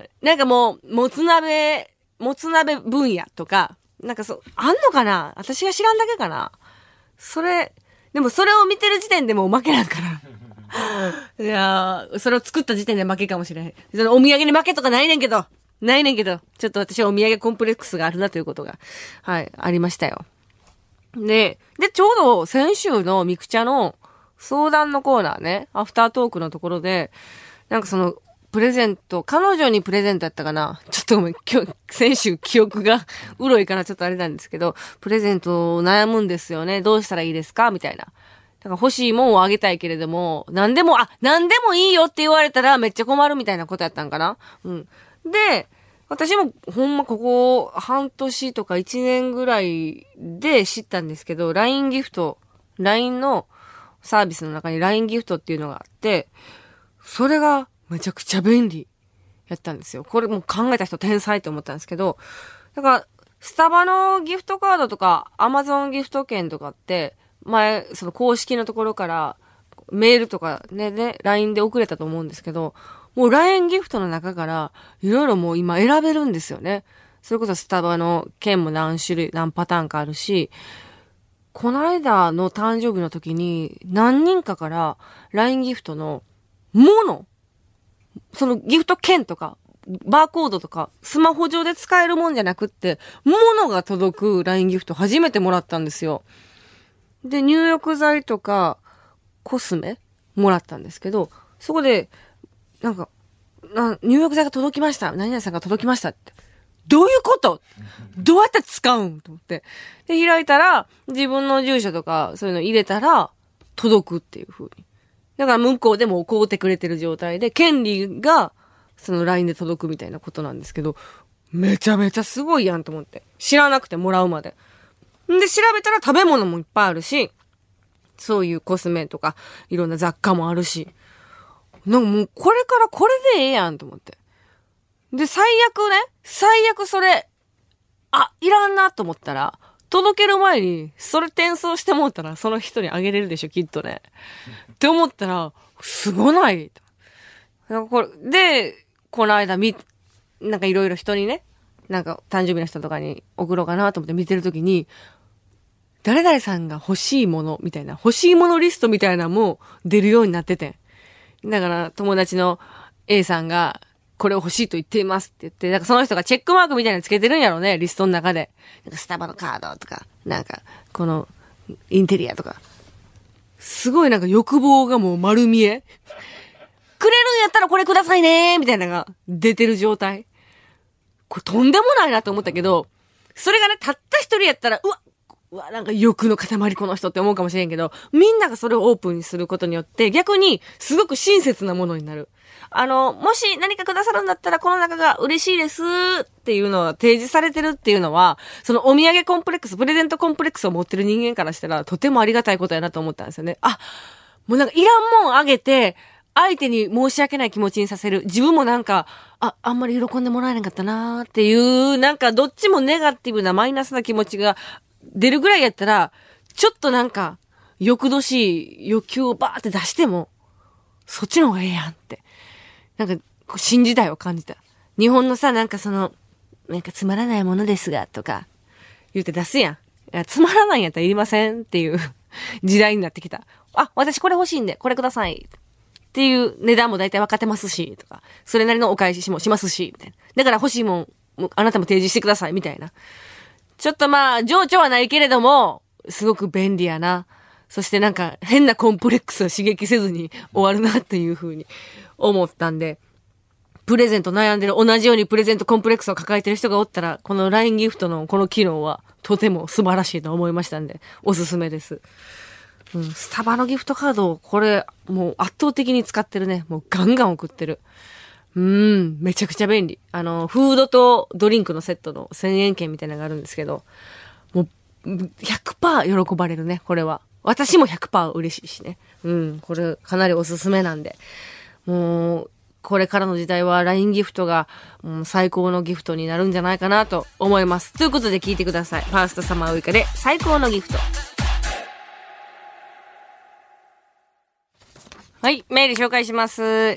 なんかもう、もつ鍋、もつ鍋分野とか、なんかそう、あんのかな私が知らんだけかなそれ、でもそれを見てる時点でもう負けなんから。いやー、それを作った時点で負けかもしれない。そのお土産に負けとかないねんけど、ないねんけど、ちょっと私はお土産コンプレックスがあるなということが、はい、ありましたよ。で、で、ちょうど先週のミクチャの相談のコーナーね、アフタートークのところで、なんかその、プレゼント、彼女にプレゼントやったかなちょっとごめん、今日、先週記憶がうろいからちょっとあれなんですけど、プレゼント悩むんですよね。どうしたらいいですかみたいな。だから欲しいもんをあげたいけれども、何でも、あ、何でもいいよって言われたらめっちゃ困るみたいなことやったんかなうん。で、私もほんまここ半年とかいちねんぐらいで知ったんですけど、ライン ギフト、ライン のサービスの中に ライン ギフトっていうのがあって、それがめちゃくちゃ便利やったんですよ。これもう考えた人天才と思ったんですけど、だから、スタバのギフトカードとか、アマゾンギフト券とかって、前、その公式のところから、メールとかね、ね、ライン で送れたと思うんですけど、もう ライン ギフトの中から、いろいろもう今選べるんですよね。それこそスタバの券も何種類、何パターンかあるし、この間の誕生日の時に、何人かから ライン ギフトのもの、そのギフト券とか、バーコードとか、スマホ上で使えるもんじゃなくって、物が届く ライン ギフト初めてもらったんですよ。で、入浴剤とか、コスメもらったんですけど、そこで、なんか、な入浴剤が届きました。何々さんが届きましたって。どういうこと？どうやって使うんと思って。で、開いたら、自分の住所とか、そういうの入れたら、届くっていう風に。だから向こうでも買うてくれてる状態で、権利が、その ライン で届くみたいなことなんですけど、めちゃめちゃすごいやんと思って。知らなくてもらうまで。んで、調べたら食べ物もいっぱいあるし、そういうコスメとか、いろんな雑貨もあるし、なんかもうこれからこれでええやんと思って。で、最悪ね、最悪それ、あ、いらんなと思ったら、届ける前に、それ転送してもうたら、その人にあげれるでしょ、きっとね。って思ったら、すごない。なんかこれ、で、この間み、なんかいろいろ人にね、なんか誕生日の人とかに送ろうかなと思って見てるときに、誰々さんが欲しいものみたいな、欲しいものリストみたいなのも出るようになってて。だから友達の A さんが、これを欲しいと言っていますって言って、だからその人がチェックマークみたいなのつけてるんやろうね、リストの中で。なんかスタバのカードとか、なんか、この、インテリアとか。すごいなんか欲望がもう丸見え。くれるんやったらこれくださいねーみたいなのが出てる状態。これとんでもないなと思ったけど、それがね、たった一人やったら、うわ、うわ、なんか欲の塊この人って思うかもしれんけど、みんながそれをオープンにすることによって、逆にすごく親切なものになる。あの、もし何かくださるんだったらこの中が嬉しいですっていうのを提示されてるっていうのは、そのお土産コンプレックス、プレゼントコンプレックスを持ってる人間からしたら、とてもありがたいことやなと思ったんですよね。あ、もうなんかいらんもんあげて、相手に申し訳ない気持ちにさせる。自分もなんか、あ、あんまり喜んでもらえなかったなーっていう、なんかどっちもネガティブなマイナスな気持ちが出るぐらいやったら、ちょっとなんか、欲どしい欲求をバーって出しても、そっちの方がええやんって。なんか、新時代を感じた。日本のさ、なんかその、なんかつまらないものですが、とか、言うて出すやん。いや、つまらないんやったらいりませんっていう時代になってきた。あ、私これ欲しいんで、これください。っていう値段も大体分かってますし、とか、それなりのお返しもしますし、みたいな。だから欲しいもん、あなたも提示してください、みたいな。ちょっとまあ、情緒はないけれども、すごく便利やな。そしてなんか、変なコンプレックスを刺激せずに終わるなっていう風に思ったんで、プレゼント悩んでる、同じようにプレゼントコンプレックスを抱えてる人がおったら、この ライン ギフトのこの機能は、とても素晴らしいと思いましたんで、おすすめです。うん、スタバのギフトカードをこれ、もう圧倒的に使ってるね。もうガンガン送ってる。うーん、めちゃくちゃ便利。あの、フードとドリンクのセットのせんえん券みたいなのがあるんですけど、もう、ひゃくパーセント喜ばれるね、これは。私も ひゃくパーセント 嬉しいしね。うん、これかなりおすすめなんで。もう、これからの時代は ライン ギフトが、うん、最高のギフトになるんじゃないかなと思います。ということで聞いてください。ファーストサマーウイカで最高のギフト。はい、メール紹介します。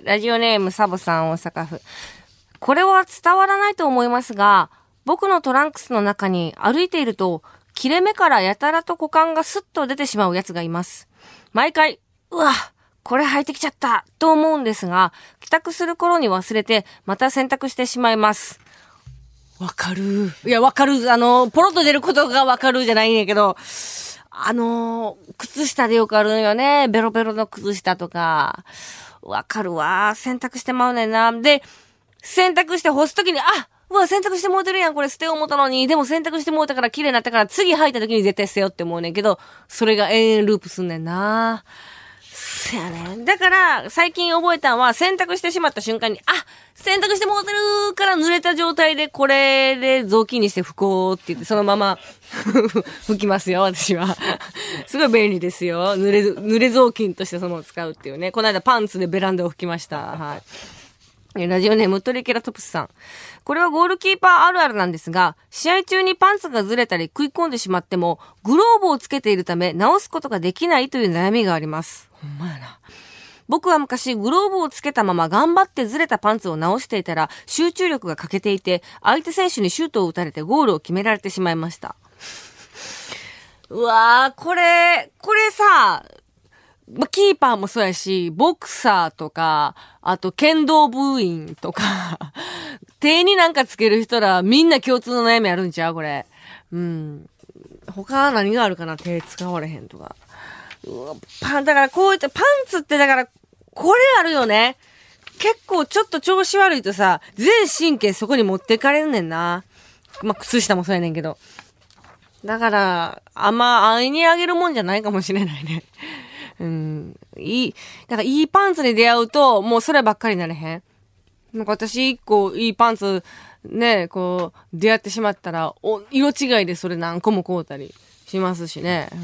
ラジオネームサボさん大阪府。これは伝わらないと思いますが、僕のトランクスの中に歩いていると、切れ目からやたらと股間がスッと出てしまうやつがいます。毎回、うわ、これ履いてきちゃったと思うんですが、帰宅する頃に忘れて、また洗濯してしまいます。わかる。いや、わかる。あの、ポロッと出ることがわかるじゃないんやけど、あのー、靴下でよくあるのよね。ベロベロの靴下とか。わかるわ。洗濯してまうねんな。で、洗濯して干すときに、あ、うわ、洗濯してもうてるやん。これ捨てよう思ったのに。でも洗濯してもうたから綺麗になったから次履いたときに絶対捨てようって思うねんけど、それが延々ループすんねんな。そやねん。だから、最近覚えたのは、洗濯してしまった瞬間に、あ、洗濯してもうてるから濡れた状態で、これで雑巾にして拭こうって言って、そのまま拭きますよ、私は。すごい便利ですよ。濡れ、濡れ雑巾としてそのまま使うっていうね。この間パンツでベランダを拭きました。はい。 ラジオネームトリケラトプスさん。これはゴールキーパーあるあるなんですが、試合中にパンツがずれたり食い込んでしまっても、グローブをつけているため直すことができないという悩みがあります。ほんまやな。僕は昔グローブをつけたまま頑張ってずれたパンツを直していたら、集中力が欠けていて、相手選手にシュートを打たれてゴールを決められてしまいました。うわー、これ、これさ、ま、キーパーもそうやし、ボクサーとか、あと剣道部員とか、手になんかつける人らみんな共通の悩みあるんちゃうこれ。うん。他何があるかな手使われへんとか。うわ、パン、だからこういったパンツってだから、これあるよね。結構ちょっと調子悪いとさ、全神経そこに持ってかれんねんな。まあ、靴下もそうやねんけど。だから、あんま安易にあげるもんじゃないかもしれないね。うん。いい、だからいいパンツに出会うと、もうそればっかりなれへん。なんか私一個いいパンツ、ね、こう、出会ってしまったら、お、色違いでそれ何個も買うたりしますしね。うん。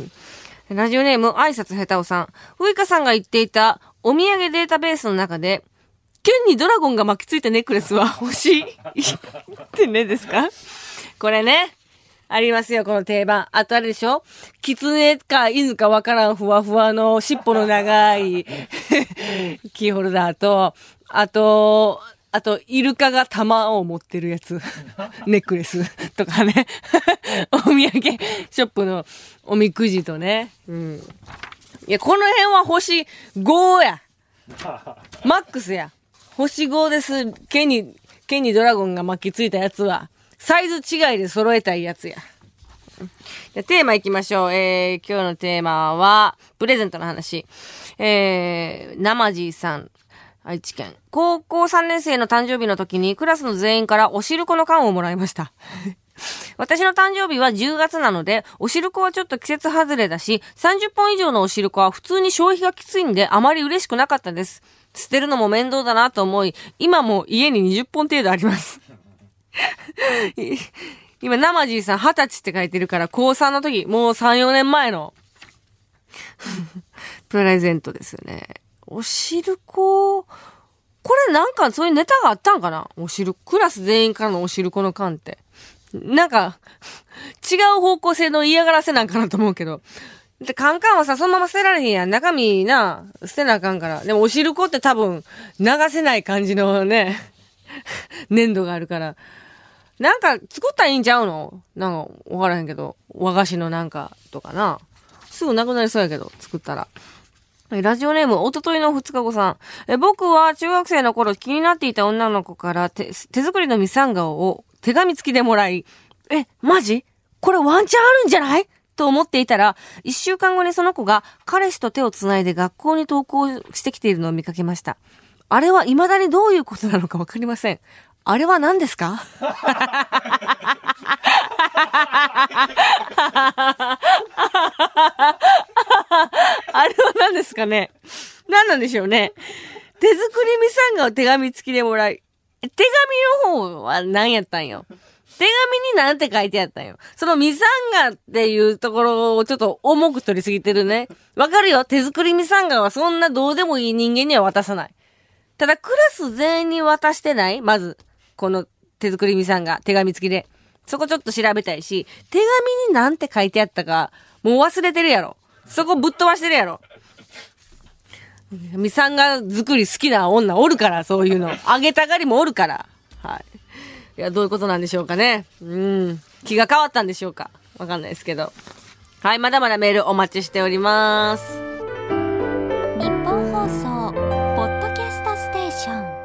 ラジオネーム、挨拶下手おさん。ウイカさんが言っていた、お土産データベースの中で、剣にドラゴンが巻きついたネックレスは欲しいってねですかこれね。ありますよ、この定番。あとあれでしょ？狐か犬かわからんふわふわの尻尾の長いキーホルダーと、あと、あと、イルカが玉を持ってるやつ。ネックレスとかね。お土産ショップのおみくじとね。うん。いや、この辺は星ごや。マックスや。星ごです。剣に、剣にドラゴンが巻きついたやつは。サイズ違いで揃えたいやつや。じゃテーマ行きましょう。えー、今日のテーマは、プレゼントの話。えー、生地さん、愛知県。高校さんねん生の誕生日の時に、クラスの全員からおしるこの缶をもらいました。私の誕生日はじゅうがつなので、おしるこはちょっと季節外れだし、さんじゅっぽん以上のおしるこは普通に消費がきついんで、あまり嬉しくなかったです。捨てるのも面倒だなと思い、今も家ににじゅっぽん程度あります。今、生地さんはたちって書いてるから、こうさんの時、もうさん、よねんまえの、プレゼントですよね。おしるこ、これなんかそういうネタがあったんかなおしる、クラス全員からのおしるこの缶って。なんか、違う方向性の嫌がらせなんかなと思うけど。で、カンカンはさ、そのまま捨てられへんやん。中身な、捨てなあかんから。でもおしるこって多分、流せない感じのね、粘土があるから。なんか作ったらいいんちゃうのなんかわからへんけど、和菓子のなんかとかな。すぐなくなりそうやけど、作ったら。ラジオネーム、おとといの二日後さん。え僕は中学生の頃気になっていた女の子から手手作りのミサンガを手紙付きでもらい、え、マジこれワンチャンあるんじゃないと思っていたら、一週間後にその子が彼氏と手をつないで学校に登校してきているのを見かけました。あれは未だにどういうことなのかわかりません。あれは何ですかあれは何ですかね何なんでしょうね。手作りミサンガを手紙付きでもらい。手紙の方は何やったんよ。手紙になんて書いてあったんよ。そのミサンガっていうところをちょっと重く取りすぎてるね。わかるよ。手作りミサンガはそんなどうでもいい人間には渡さない。ただクラス全員に渡してないまず。この手作りミサンガ、手紙付きで。そこちょっと調べたいし、手紙になんて書いてあったか、もう忘れてるやろ。そこぶっ飛ばしてるやろ。ミサンガ作り好きな女おるから、そういうの。あげたがりもおるから。はい。いや、どういうことなんでしょうかね。うん。気が変わったんでしょうか。わかんないですけど。はい、まだまだメールお待ちしております。 日本放送、ポッドキャストステーション。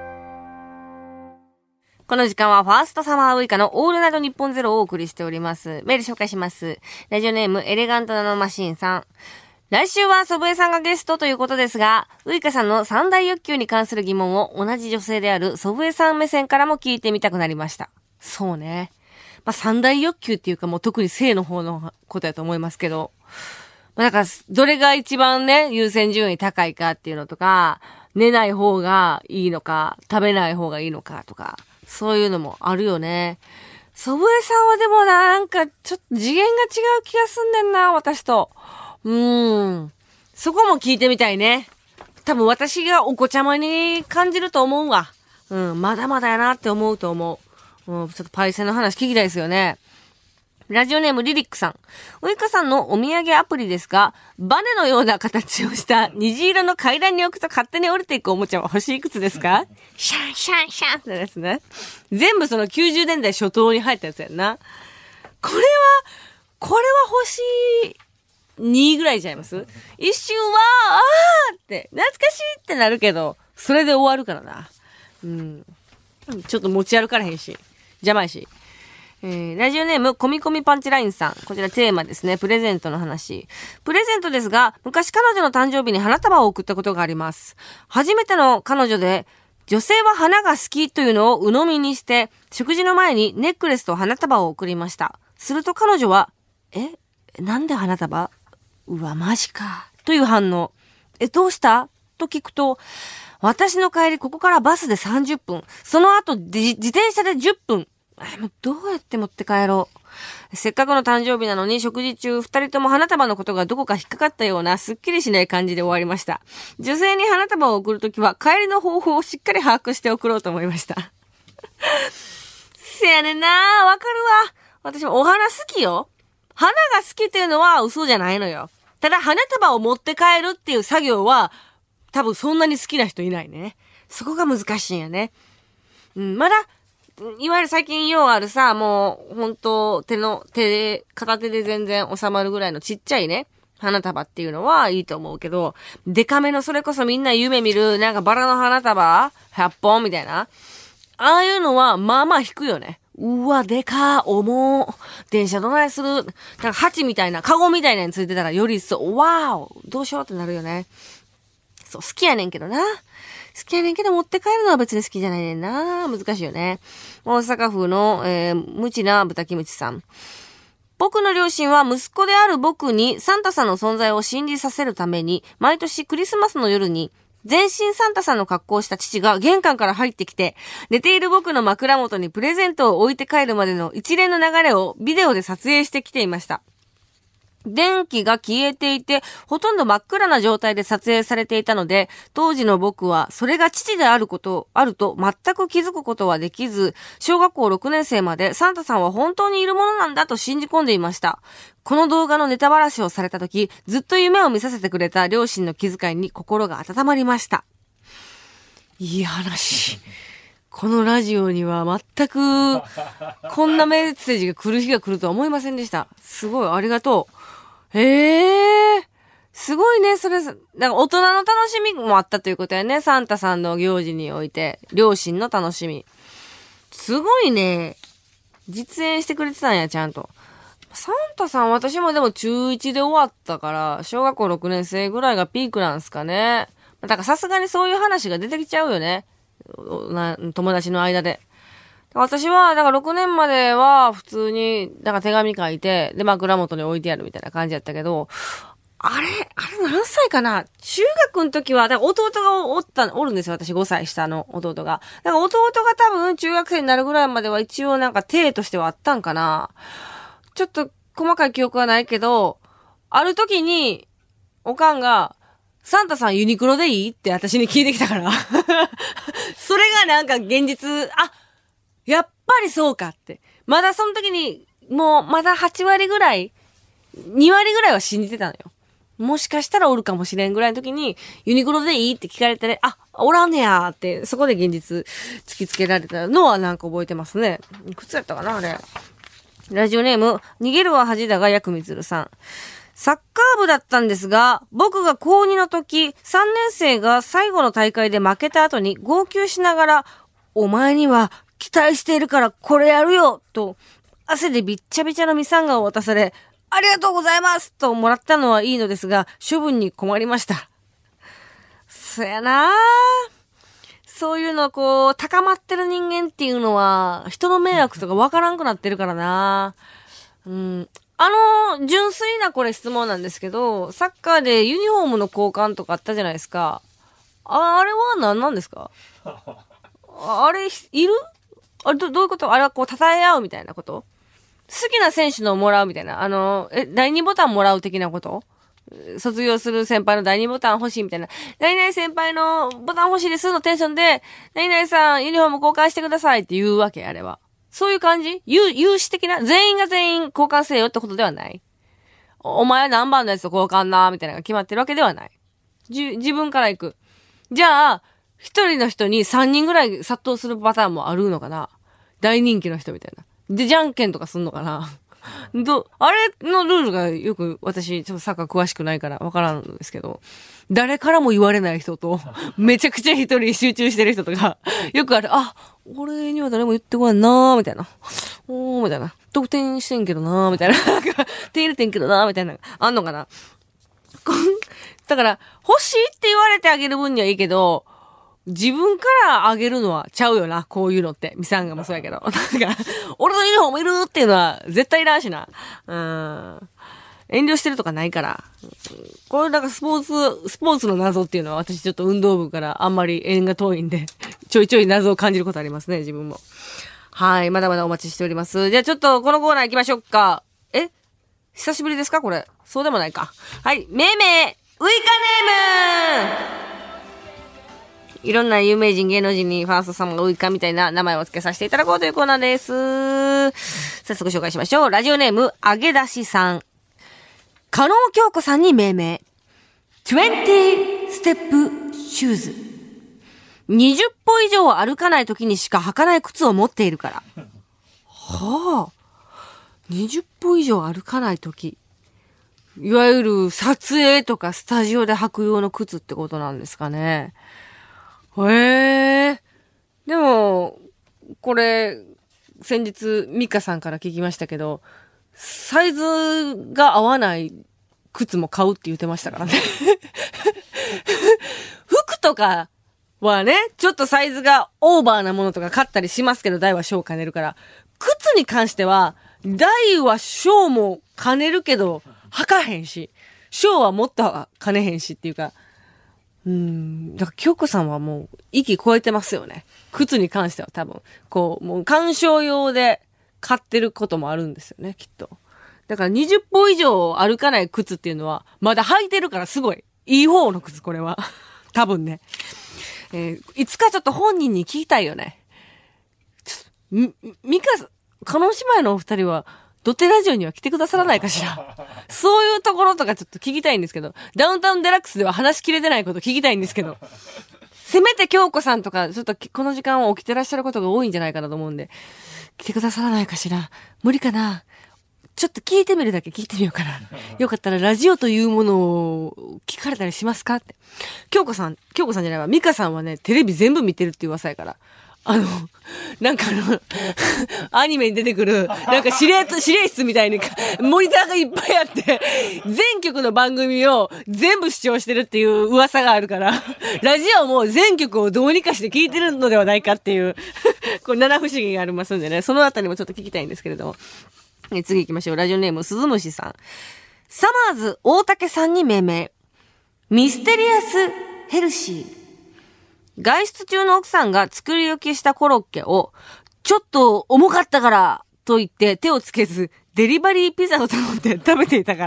この時間はファーストサマーウイカのオールナイトニッポンゼロをお送りしております。メール紹介します。ラジオネームエレガントナノマシーンさん。来週は祖父江さんがゲストということですが、ウイカさんの三大欲求に関する疑問を同じ女性である祖父江さん目線からも聞いてみたくなりました。そうね。まあ、三大欲求っていうかもう特に性の方のことやと思いますけど、まあ、なんかどれが一番ね、優先順位高いかっていうのとか、寝ない方がいいのか、食べない方がいいのかとか、そういうのもあるよね。祖父江さんはでもなんかちょっと次元が違う気がすんねんな、私と。うーん。そこも聞いてみたいね。多分私がお子ちゃまに感じると思うわ。 うん、まだまだやなって思うと思う。うん、ちょっとパイセンの話聞きたいですよね。ラジオネームリリックさん。ウイカさんのお土産アプリですが、バネのような形をした虹色の階段に置くと勝手に降りていくおもちゃは星いくつですか？シャンシャンシャンってやつね。全部そのきゅうじゅうねんだい初頭に入ったやつやんな。これは、これは星にぐらいちゃいます？一瞬は、あーって懐かしいってなるけど、それで終わるからな。うん。ちょっと持ち歩かれへんし、邪魔やし。えー、ラジオネーム、コミコミパンチラインさん。こちらテーマですね。プレゼントの話。プレゼントですが、昔彼女の誕生日に花束を贈ったことがあります。初めての彼女で、女性は花が好きというのを鵜呑みにして、食事の前にネックレスと花束を贈りました。すると彼女は、え、なんで花束？うわ、マジか。という反応。え、どうした？と聞くと、私の帰り、ここからバスでさんじゅっぷん。その後、自転車でじゅっぷん。もうどうやって持って帰ろう。せっかくの誕生日なのに食事中二人とも花束のことがどこか引っかかったようなすっきりしない感じで終わりました。女性に花束を贈るときは帰りの方法をしっかり把握して送ろうと思いました。せやねんなー、わかるわ。私もお花好きよ。花が好きっていうのは嘘じゃないのよ。ただ花束を持って帰るっていう作業は多分そんなに好きな人いないね。そこが難しいんやね。うん、まだいわゆる最近ようあるさ、もう、ほんと、手の、手で、片手で全然収まるぐらいのちっちゃいね、花束っていうのはいいと思うけど、デカめのそれこそみんな夢見る、なんかバラの花束ひゃっぽんみたいな。ああいうのは、まあまあ引くよね。うわ、でかー、重ー。電車どないする？なんか鉢みたいな、カゴみたいなのについてたらより一層、わーお、どうしようってなるよね。そう、好きやねんけどな。好きやねんけど持って帰るのは別に好きじゃないねんな。難しいよね。大阪府の、えー、無知な豚キムチさん。僕の両親は息子である僕にサンタさんの存在を信じさせるために、毎年クリスマスの夜に、全身サンタさんの格好をした父が玄関から入ってきて、寝ている僕の枕元にプレゼントを置いて帰るまでの一連の流れをビデオで撮影してきていました。電気が消えていて、ほとんど真っ暗な状態で撮影されていたので、当時の僕はそれが父であること、あると全く気づくことはできず、小学校ろくねん生までサンタさんは本当にいるものなんだと信じ込んでいました。この動画のネタばらしをされた時、ずっと夢を見させてくれた両親の気遣いに心が温まりました。いい話。このラジオには全くこんなメッセージが来る日が来るとは思いませんでした。すごいありがとう。へえ、すごいね、それ、なんか大人の楽しみもあったということやね。サンタさんの行事において、両親の楽しみ。すごいね。実演してくれてたんや、ちゃんと。サンタさん、私もでも中いちで終わったから、小学校ろくねん生ぐらいがピークなんすかね。だからさすがにそういう話が出てきちゃうよね。友達の間で。私は、だからろくねんまでは普通に、だから手紙書いて、で、枕元に置いてあるみたいな感じやったけど、あれ、あれ何歳かな？中学の時は、だから弟がおった、おるんですよ。私ごさい下の弟が。だから弟が多分中学生になるぐらいまでは一応なんか体としてはあったんかな。ちょっと細かい記憶はないけど、ある時に、おかんが、サンタさんユニクロでいいって私に聞いてきたから。それがなんか現実、あ、やっぱりそうかって。まだその時に、もうまだはちわりぐらい、にわりぐらいは信じてたのよ。もしかしたらおるかもしれんぐらいの時に、ユニクロでいいって聞かれてね、あ、おらんねやーって、そこで現実突きつけられたのはなんか覚えてますね。いくつやったかなあれ。ラジオネーム、逃げるは恥だがヤクミツルさん。サッカー部だったんですが、僕が高にの時、さんねん生が最後の大会で負けた後に号泣しながら、お前には期待しているからこれやるよと、汗でびっちゃびちゃのミサンガを渡され、ありがとうございますともらったのはいいのですが、処分に困りました。そやなぁ。そういうのこう、高まってる人間っていうのは、人の迷惑とかわからんくなってるからなぁ。うん。あの、純粋なこれ質問なんですけど、サッカーでユニフォームの交換とかあったじゃないですか。あ、あれは何なんですか？あれ、いる？あれど、どういうこと？あれはこう、称え合うみたいなこと？好きな選手のもらうみたいな。あの、え、だいにボタンもらう的なこと？ 卒業する先輩の第二ボタン欲しいみたいな。何々先輩のボタン欲しいですのテンションで、何々さんユニフォーム交換してくださいって言うわけ、あれは。そういう感じ有、有志的な全員が全員交換せよってことではないお、お前は何番のやつと交換なみたいなのが決まってるわけではない。じ、自分から行く。じゃあ、一人の人に三人ぐらい殺到するパターンもあるのかな大人気の人みたいな。で、じゃんけんとかすんのかなど、あれのルールがよく私、ちょっとサッカー詳しくないからわからんんですけど、誰からも言われない人と、めちゃくちゃ一人集中してる人とか、よくある、あ、俺には誰も言ってこないなーみたいな。おー、みたいな。得点してんけどなーみたいな。手入れてんけどなーみたいな。あんのかなだから、欲しいって言われてあげる分にはいいけど、自分からあげるのはちゃうよな、こういうのって。ミサンガもそうやけど。なんか、俺のユニフォームいるっていうのは絶対いらんしな。うん。遠慮してるとかないから。これなんかスポーツ、スポーツの謎っていうのは私ちょっと運動部からあんまり縁が遠いんで、ちょいちょい謎を感じることありますね、自分も。はい、まだまだお待ちしております。じゃあちょっとこのコーナー行きましょうか。え久しぶりですかこれ。そうでもないか。はい、めいめい、ウイカネームいろんな有名人、芸能人にファーストサマーがウイカみたいな名前を付けさせていただこうというコーナーです。早速紹介しましょう。ラジオネーム、あげだしさん。加納京子さんに命名。にじゅうステップシューズ。にじゅっぽ以上歩かない時にしか履かない靴を持っているから。はあ。にじゅっぽ以上歩かない時。いわゆる撮影とかスタジオで履く用の靴ってことなんですかね。へえ。でも、これ、先日、ミカさんから聞きましたけど、サイズが合わない靴も買うって言ってましたからね。服とかはね、ちょっとサイズがオーバーなものとか買ったりしますけど、大は小を兼ねるから。靴に関しては、大は小も兼ねるけど、履かへんし、小はもっと兼ねへんしっていうか、うーん。だから、京子さんはもう、息超えてますよね。靴に関しては多分。こう、もう、鑑賞用で買ってることもあるんですよね、きっと。だから、にじゅっぽ以上歩かない靴っていうのは、まだ履いてるからすごい。いい方の靴、これは。多分ね。えー、いつかちょっと本人に聞きたいよね。ちょっと、み、みか、叶姉妹のお二人は、ドテラジオには来てくださらないかしら。そういうところとかちょっと聞きたいんですけど、ダウンタウンデラックスでは話しきれてないこと聞きたいんですけど、せめて京子さんとか、ちょっとこの時間は起きてらっしゃることが多いんじゃないかなと思うんで、来てくださらないかしら。無理かな。ちょっと聞いてみるだけ聞いてみようかな。よかったらラジオというものを聞かれたりしますかって。京子さん、京子さんじゃないわ。ミカさんはね、テレビ全部見てるっていう噂やから。あの、なんかあの、アニメに出てくる、なんか司令と、司令室みたいに、モニターがいっぱいあって、全局の番組を全部視聴してるっていう噂があるから、ラジオも全局をどうにかして聞いてるのではないかっていう、これ七不思議がありますんでね、そのあたりもちょっと聞きたいんですけれども。え次行きましょう。ラジオネーム、鈴虫さん。サマーズ大竹さんに命名。ミステリアスヘルシー。外出中の奥さんが作り置きしたコロッケを、ちょっと重かったから、と言って手をつけず、デリバリーピザを頼んで食べていたから。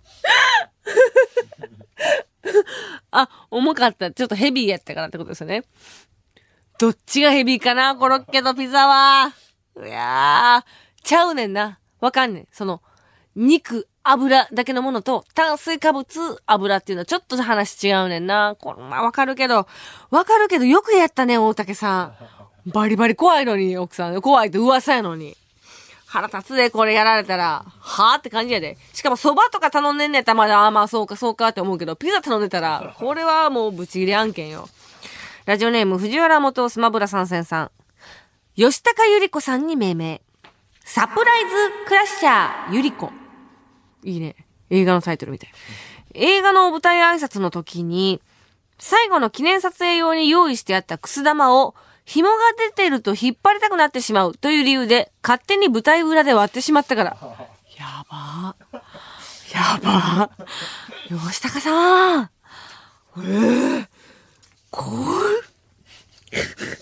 あ、重かった。ちょっとヘビーやったからってことですよね。どっちがヘビーかなコロッケとピザは。いやー、ちゃうねんな。わかんねん。その、肉、油だけのものと炭水化物、油っていうのはちょっと話違うねんな。これまあわかるけど、わかるけどよくやったね、大竹さん。バリバリ怖いのに、奥さん。怖いって噂やのに。腹立つで、これやられたら。はぁって感じやで。しかも蕎麦とか頼んでんねやったらまだ、あまあそうかそうかって思うけど、ピザ頼んでたら、これはもうブチギレ案件よ。ラジオネーム、藤原元スマブラ参戦さん。吉高由里子さんに命名。サプライズクラッシャーゆり子。いいね。映画のタイトルみたい。映画の舞台挨拶の時に、最後の記念撮影用に用意してあったくす玉を、紐が出てると引っ張りたくなってしまうという理由で、勝手に舞台裏で割ってしまったから。やばー。やばー。吉高さん。えー、これ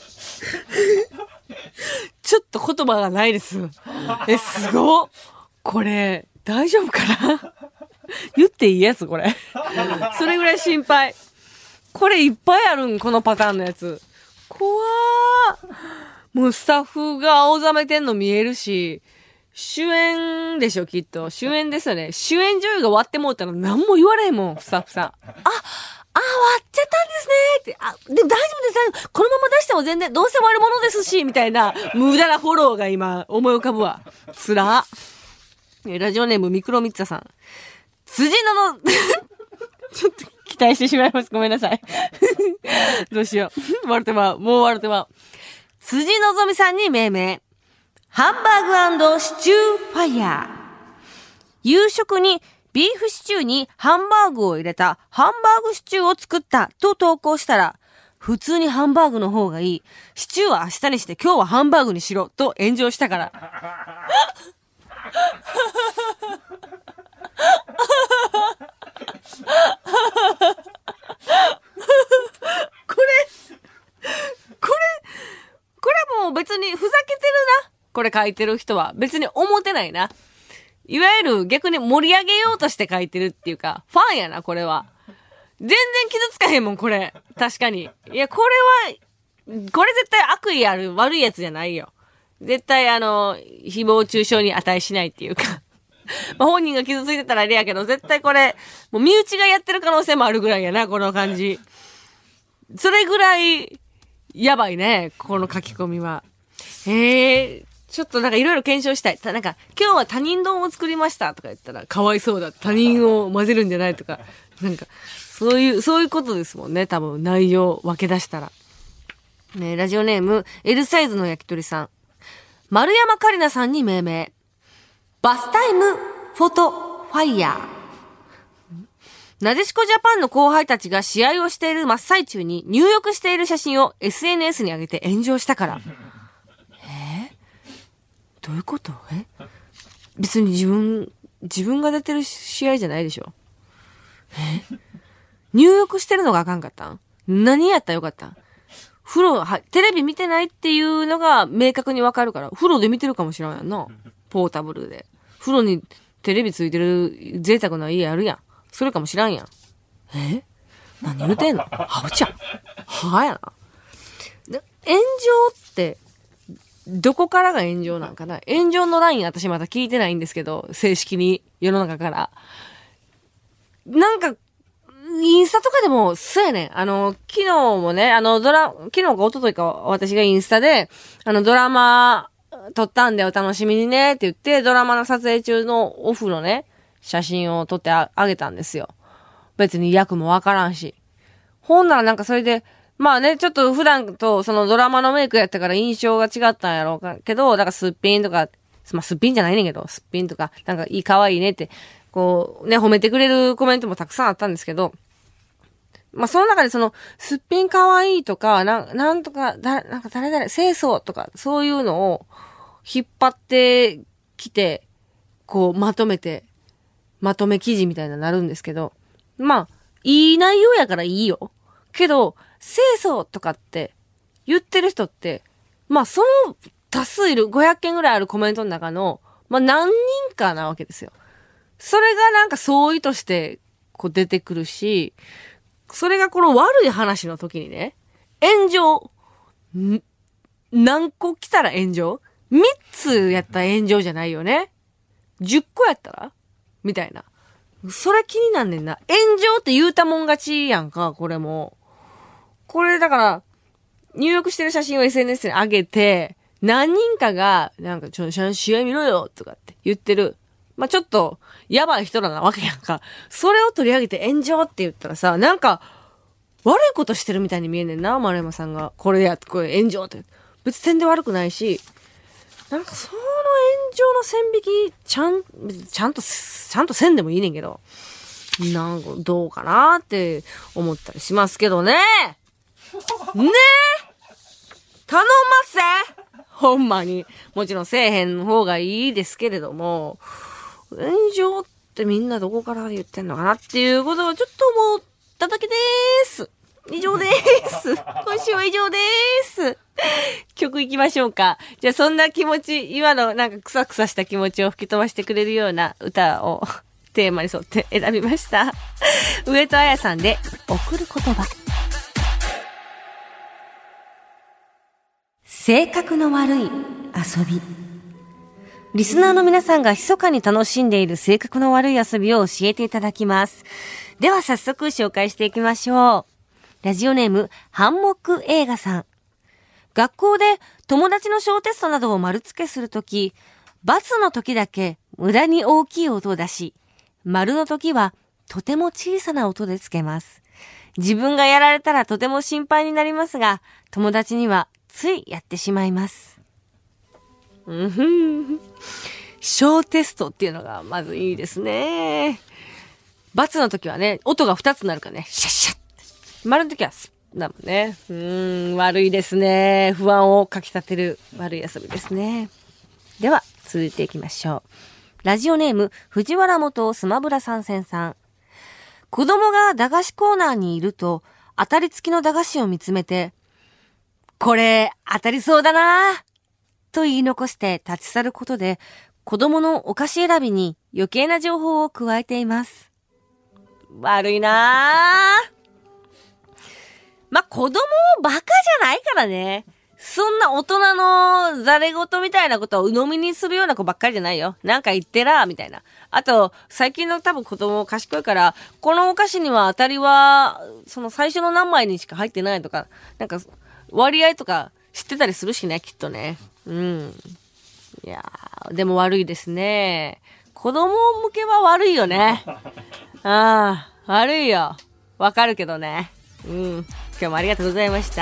ちょっと言葉がないです。え、すごっ。これ、大丈夫かな言っていいやつこれ。それぐらい心配。これいっぱいあるん、このパターンのやつ。怖ー。もうスタッフが青ざめてんの見えるし、主演でしょ、きっと。主演ですよね。主演女優が割ってもうたら何も言われへんもん、スタッフさん。あ、あ、割っちゃったんですねって。あ、でも大丈夫です。このまま出しても全然、どうせ割るものですし、みたいな、無駄なフォローが今、思い浮かぶわ。つら。ラジオネームミクロミッツァさん。辻野の、ちょっと期待してしまいます。ごめんなさい。どうしよう。割れてまう。もう割れてまう。辻のぞみさんに命名。ハンバーグ&シチューファイヤー。夕食にビーフシチューにハンバーグを入れたハンバーグシチューを作ったと投稿したら、普通にハンバーグの方がいい。シチューは明日にして今日はハンバーグにしろと炎上したから。これ、これ、これもう別にふざけてるな。これ書いてる人は別に思ってないな。いわゆる逆に盛り上げようとして書いてるっていうか、ファンやな、これは。全然傷つかへんもん、これ。確かに。いや、これは、これ絶対悪意ある悪いやつじゃないよ。絶対あの、誹謗中傷に値しないっていうか。まあ、本人が傷ついてたらあれやけど、絶対これ、もう身内がやってる可能性もあるぐらいやな、この感じ。それぐらい、やばいね、この書き込みは。えー、ちょっとなんかいろいろ検証したい。たなんか、今日は他人丼を作りましたとか言ったら、かわいそうだ。他人を混ぜるんじゃないとか。なんか、そういう、そういうことですもんね、多分、内容分け出したら。ね、ラジオネーム、L サイズの焼き鳥さん。丸山桂里奈さんに命名。バスタイムフォトファイヤー。なでしこジャパンの後輩たちが試合をしている真っ最中に入浴している写真を エスエヌエス に上げて炎上したから。えどういうこと？え別に自分、自分が出てる試合じゃないでしょ。え入浴してるのがあかんかったん？何やったらよかったん？風呂は、テレビ見てないっていうのが明確にわかるから、風呂で見てるかもしれんやんな。ポータブルで。風呂にテレビついてる贅沢な家あるやん。それかもしらんやん。え何言うてんの？はうちゃん。はぁやな。で、炎上って、どこからが炎上なんかな？炎上のライン私まだ聞いてないんですけど、正式に世の中から。なんか、インスタとかでも、そうやねん。あの、昨日もね、あの、ドラ、昨日か一昨日か私がインスタで、あの、ドラマ、撮ったんでお楽しみにねって言って、ドラマの撮影中のオフのね、写真を撮って あ, あげたんですよ。別に役もわからんし。ほんならなんかそれで、まあね、ちょっと普段とそのドラマのメイクやったから印象が違ったんやろうかけど、だからすっぴんとか、まあすっぴんじゃないねんけど、すっぴんとか、なんかいい可愛いねって、こうね、褒めてくれるコメントもたくさんあったんですけど、まあその中でその、すっぴん可愛いとか、な、なんとか、だ、なんか誰々、清楚とか、そういうのを引っ張ってきて、こうまとめて、まとめ記事みたいなのなるんですけど、まあ、いい内容やからいいよ。けど、清楚とかって言ってる人って、まあその多数いるごひゃくけんぐらいあるコメントの中の、まあ何人かなわけですよ。それがなんか相違としてこう出てくるし、それがこの悪い話の時にね、炎上、ん何個来たら炎上？みっつやったら炎上じゃないよね。じゅっこやったらみたいな。それ気になんねんな。炎上って言うたもん勝ちやんか、これも。これだから、入浴してる写真を エスエヌエス に上げて、何人かが、なんかちょっと試合見ろよとかって言ってる。まあ、ちょっと、やばい人らなわけやんか。それを取り上げて炎上って言ったらさ、なんか、悪いことしてるみたいに見えんねんな、丸山さんが。これや、これ炎上って。別に点で悪くないし、なんかその炎上の線引き、ちゃん、ちゃんと、ちゃんとせんでもいいねんけど、なんかどうかなって思ったりしますけどね。ねえ頼ませほんまに。もちろんせえへん方がいいですけれども、炎上ってみんなどこから言ってんのかなっていうことをちょっと思っただけでーす。以上でーす。今週は以上でーす。曲行きましょうか。じゃあそんな気持ち、今のなんかクサクサした気持ちを吹き飛ばしてくれるような歌をテーマに沿って選びました。上戸彩さんで送る言葉。性格の悪い遊び。リスナーの皆さんが密かに楽しんでいる性格の悪い遊びを教えていただきます。では早速紹介していきましょう。ラジオネームハンモック映画さん。学校で友達の小テストなどを丸付けするとき、×の時だけ無駄に大きい音を出し、丸の時はとても小さな音でつけます。自分がやられたらとても心配になりますが、友達にはついやってしまいます。うんふん。小テストっていうのがまずいいですね。×の時はね、音がふたつになるからね、シャッシャッ。丸の時はスッだもんね。うーん、悪いですね。不安をかき立てる悪い遊びですね。では、続いていきましょう。ラジオネーム、藤原元スマブラ参戦さん。子供が駄菓子コーナーにいると、当たり付きの駄菓子を見つめて、これ、当たりそうだなぁと言い残して立ち去ることで、子供のお菓子選びに余計な情報を加えています。悪いなぁ。まあ、子供もバカじゃないからね。そんな大人のざれ言みたいなことを鵜呑みにするような子ばっかりじゃないよ。なんか言ってら、みたいな。あと、最近の多分子供賢いから、このお菓子には当たりは、その最初の何枚にしか入ってないとか、なんか、割合とか知ってたりするしね、きっとね。うん。いやー、でも悪いですね。子供向けは悪いよね。ああ、悪いよ。わかるけどね。うん。今日もありがとうございました。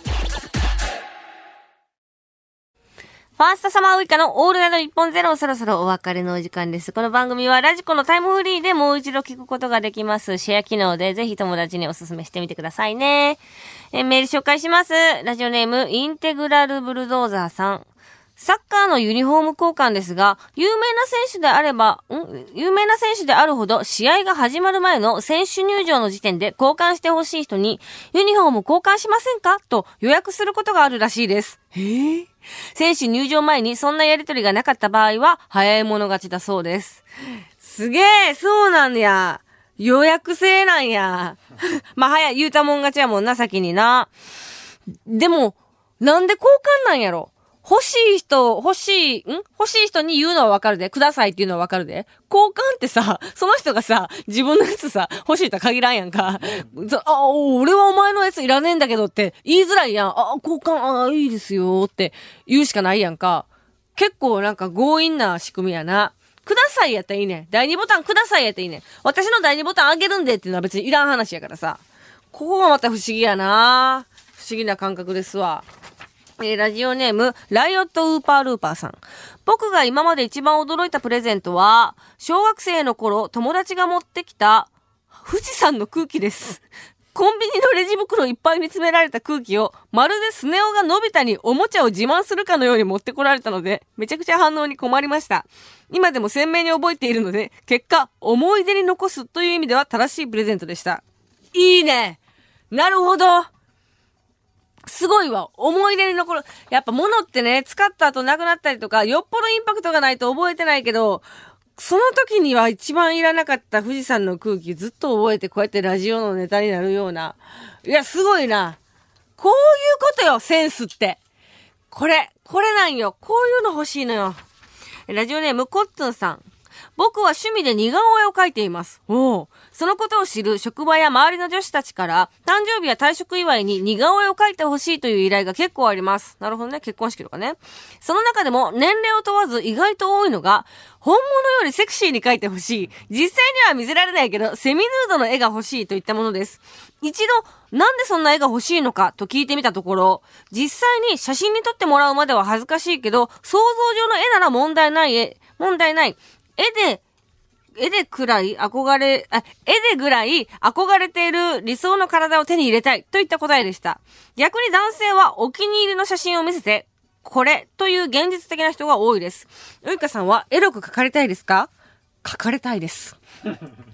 ファーストサマーウイカのオールナイト日本ゼロ、そろそろお別れのお時間です。この番組はラジコのタイムフリーでもう一度聞くことができます。シェア機能でぜひ友達におすすめしてみてくださいね。えメール紹介します。ラジオネームインテグラルブルドーザーさん。サッカーのユニフォーム交換ですが、有名な選手であれば、ん有名な選手であるほど、試合が始まる前の選手入場の時点で交換してほしい人に、ユニフォーム交換しませんかと予約することがあるらしいです。へぇ。選手入場前にそんなやりとりがなかった場合は、早い者勝ちだそうです。すげえ、そうなんや。予約制なんや。まあ、早い、言うたもん勝ちやもんな、先にな。でも、なんで交換なんやろ。欲しい人、欲しい、ん欲しい人に言うのはわかるで。くださいっていうのはわかるで。交換ってさ、その人がさ、自分のやつさ、欲しいとは限らんやんか。あ、俺はお前のやついらねえんだけどって言いづらいやん。あ、交換、あ、いいですよって言うしかないやんか。結構なんか強引な仕組みやな。くださいやったらいいねん。第二ボタンくださいやったらいいねん。私の第二ボタンあげるんでっていうのは別にいらん話やからさ。ここがまた不思議やな。不思議な感覚ですわ。えー、ラジオネーム、ライオットウーパールーパーさん。僕が今まで一番驚いたプレゼントは、小学生の頃、友達が持ってきた、富士山の空気です。コンビニのレジ袋いっぱいに詰められた空気を、まるでスネ夫がのび太におもちゃを自慢するかのように持ってこられたので、めちゃくちゃ反応に困りました。今でも鮮明に覚えているので、結果、思い出に残すという意味では正しいプレゼントでした。いいね。なるほど。すごいわ。思い出に残る。やっぱ物ってね、使った後なくなったりとか、よっぽどインパクトがないと覚えてないけど、その時には一番いらなかった富士山の空気ずっと覚えてこうやってラジオのネタになるような。いや、すごいな。こういうことよ、センスって。これ、これなんよ。こういうの欲しいのよ。ラジオネームコッツンさん。僕は趣味で似顔絵を描いています。おう。そのことを知る職場や周りの女子たちから、誕生日や退職祝いに似顔絵を描いてほしいという依頼が結構あります。なるほどね。結婚式とかね。その中でも年齢を問わず意外と多いのが、本物よりセクシーに描いてほしい。実際には見せられないけど、セミヌードの絵が欲しいといったものです。一度、なんでそんな絵が欲しいのかと聞いてみたところ、実際に写真に撮ってもらうまでは恥ずかしいけど、想像上の絵なら問題ない絵、問題ない。絵で、絵でくらい憧れ、あ、絵でぐらい憧れている理想の体を手に入れたいといった答えでした。逆に男性はお気に入りの写真を見せて、これという現実的な人が多いです。ういかさんはエロく描かれたいですか？描かれたいです。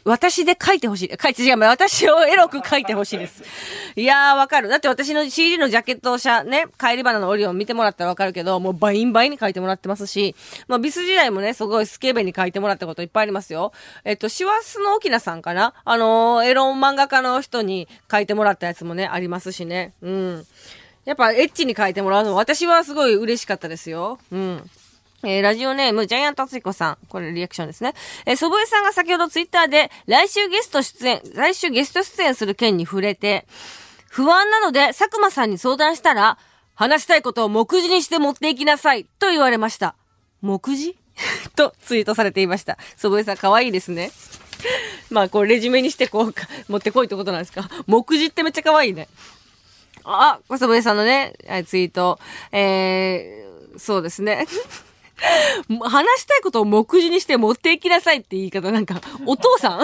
私で書いてほしい。書いて、違う、私をエロく書いてほしいです。いやー、わかる。だって私の シーディー のジャケット社ね、帰り花のオリオン見てもらったらわかるけど、もうバインバインに書いてもらってますし、まあ、ビス時代もね、すごいスケベに書いてもらったこといっぱいありますよ。えっと、シワスの沖縄さんかなあのー、エロ漫画家の人に書いてもらったやつもね、ありますしね。うん。やっぱエッチに書いてもらうの、私はすごい嬉しかったですよ。うん。えー、ラジオネーム、ジャイアント厚彦さん。これリアクションですね。えー、祖父江さんが先ほどツイッターで、来週ゲスト出演、来週ゲスト出演する件に触れて、不安なので、佐久間さんに相談したら、話したいことを目次にして持っていきなさい、と言われました。目次とツイートされていました。祖父江さん、可愛いですね。まあ、こう、レジュメにしてこう、持ってこいってことなんですか。目次ってめっちゃ可愛いね。あ、祖父江さんのね、ツイート。えー、そうですね。話したいことを目次にして持っていきなさいって言い方なんか、お父さん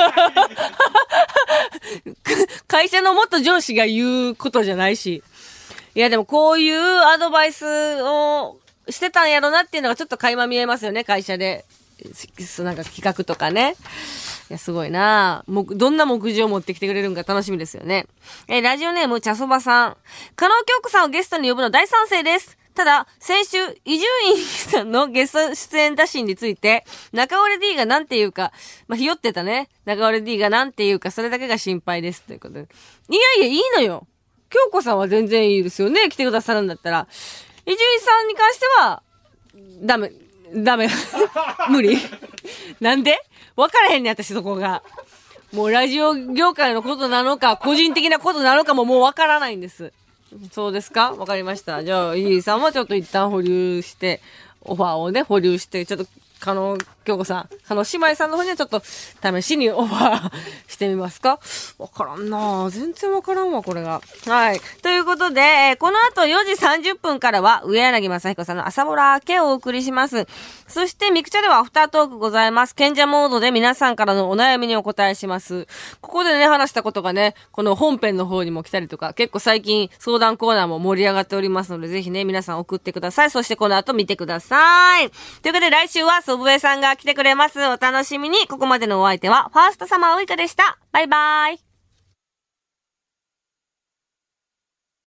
会社の元上司が言うことじゃないし。いやでもこういうアドバイスをしてたんやろなっていうのがちょっと垣間見えますよね、会社で。なんか企画とかね。いや、すごいなぁ。どんな目次を持ってきてくれるんか楽しみですよね。えー、ラジオネーム、茶そばさん。加納京子さんをゲストに呼ぶの大賛成です。ただ、先週、伊集院さんのゲスト出演打診について、中折 D がなんて言うか、まあ、ひよってたね。中折 D がなんて言うか、それだけが心配です。ということで。いやいや、いいのよ。京子さんは全然いいですよね。来てくださるんだったら。伊集院さんに関しては、ダメ、ダメ。無理。なんでわからへんね、私そこが。もうラジオ業界のことなのか、個人的なことなのかももうわからないんです。そうですか？わかりました。じゃあ、イーさんはちょっと一旦保留して、オファーをね、保留して、ちょっと、加納京子さん、加納姉妹さんの方にはちょっと、試しにオファーしてみますか？わからんなぁ。全然わからんわ、これが。はい。ということで、えー、この後よじさんじゅっぷんからは、上柳正彦さんの朝ぼら明けをお送りします。そして、ミクチャではアフタートークございます。賢者モードで皆さんからのお悩みにお答えします。ここでね、話したことがね、この本編の方にも来たりとか、結構最近相談コーナーも盛り上がっておりますので、ぜひね、皆さん送ってください。そしてこの後見てください。ということで、来週は祖父江さんが来てくれます。お楽しみに。ここまでのお相手は、ファーストサマーウイカでした。バイバイ。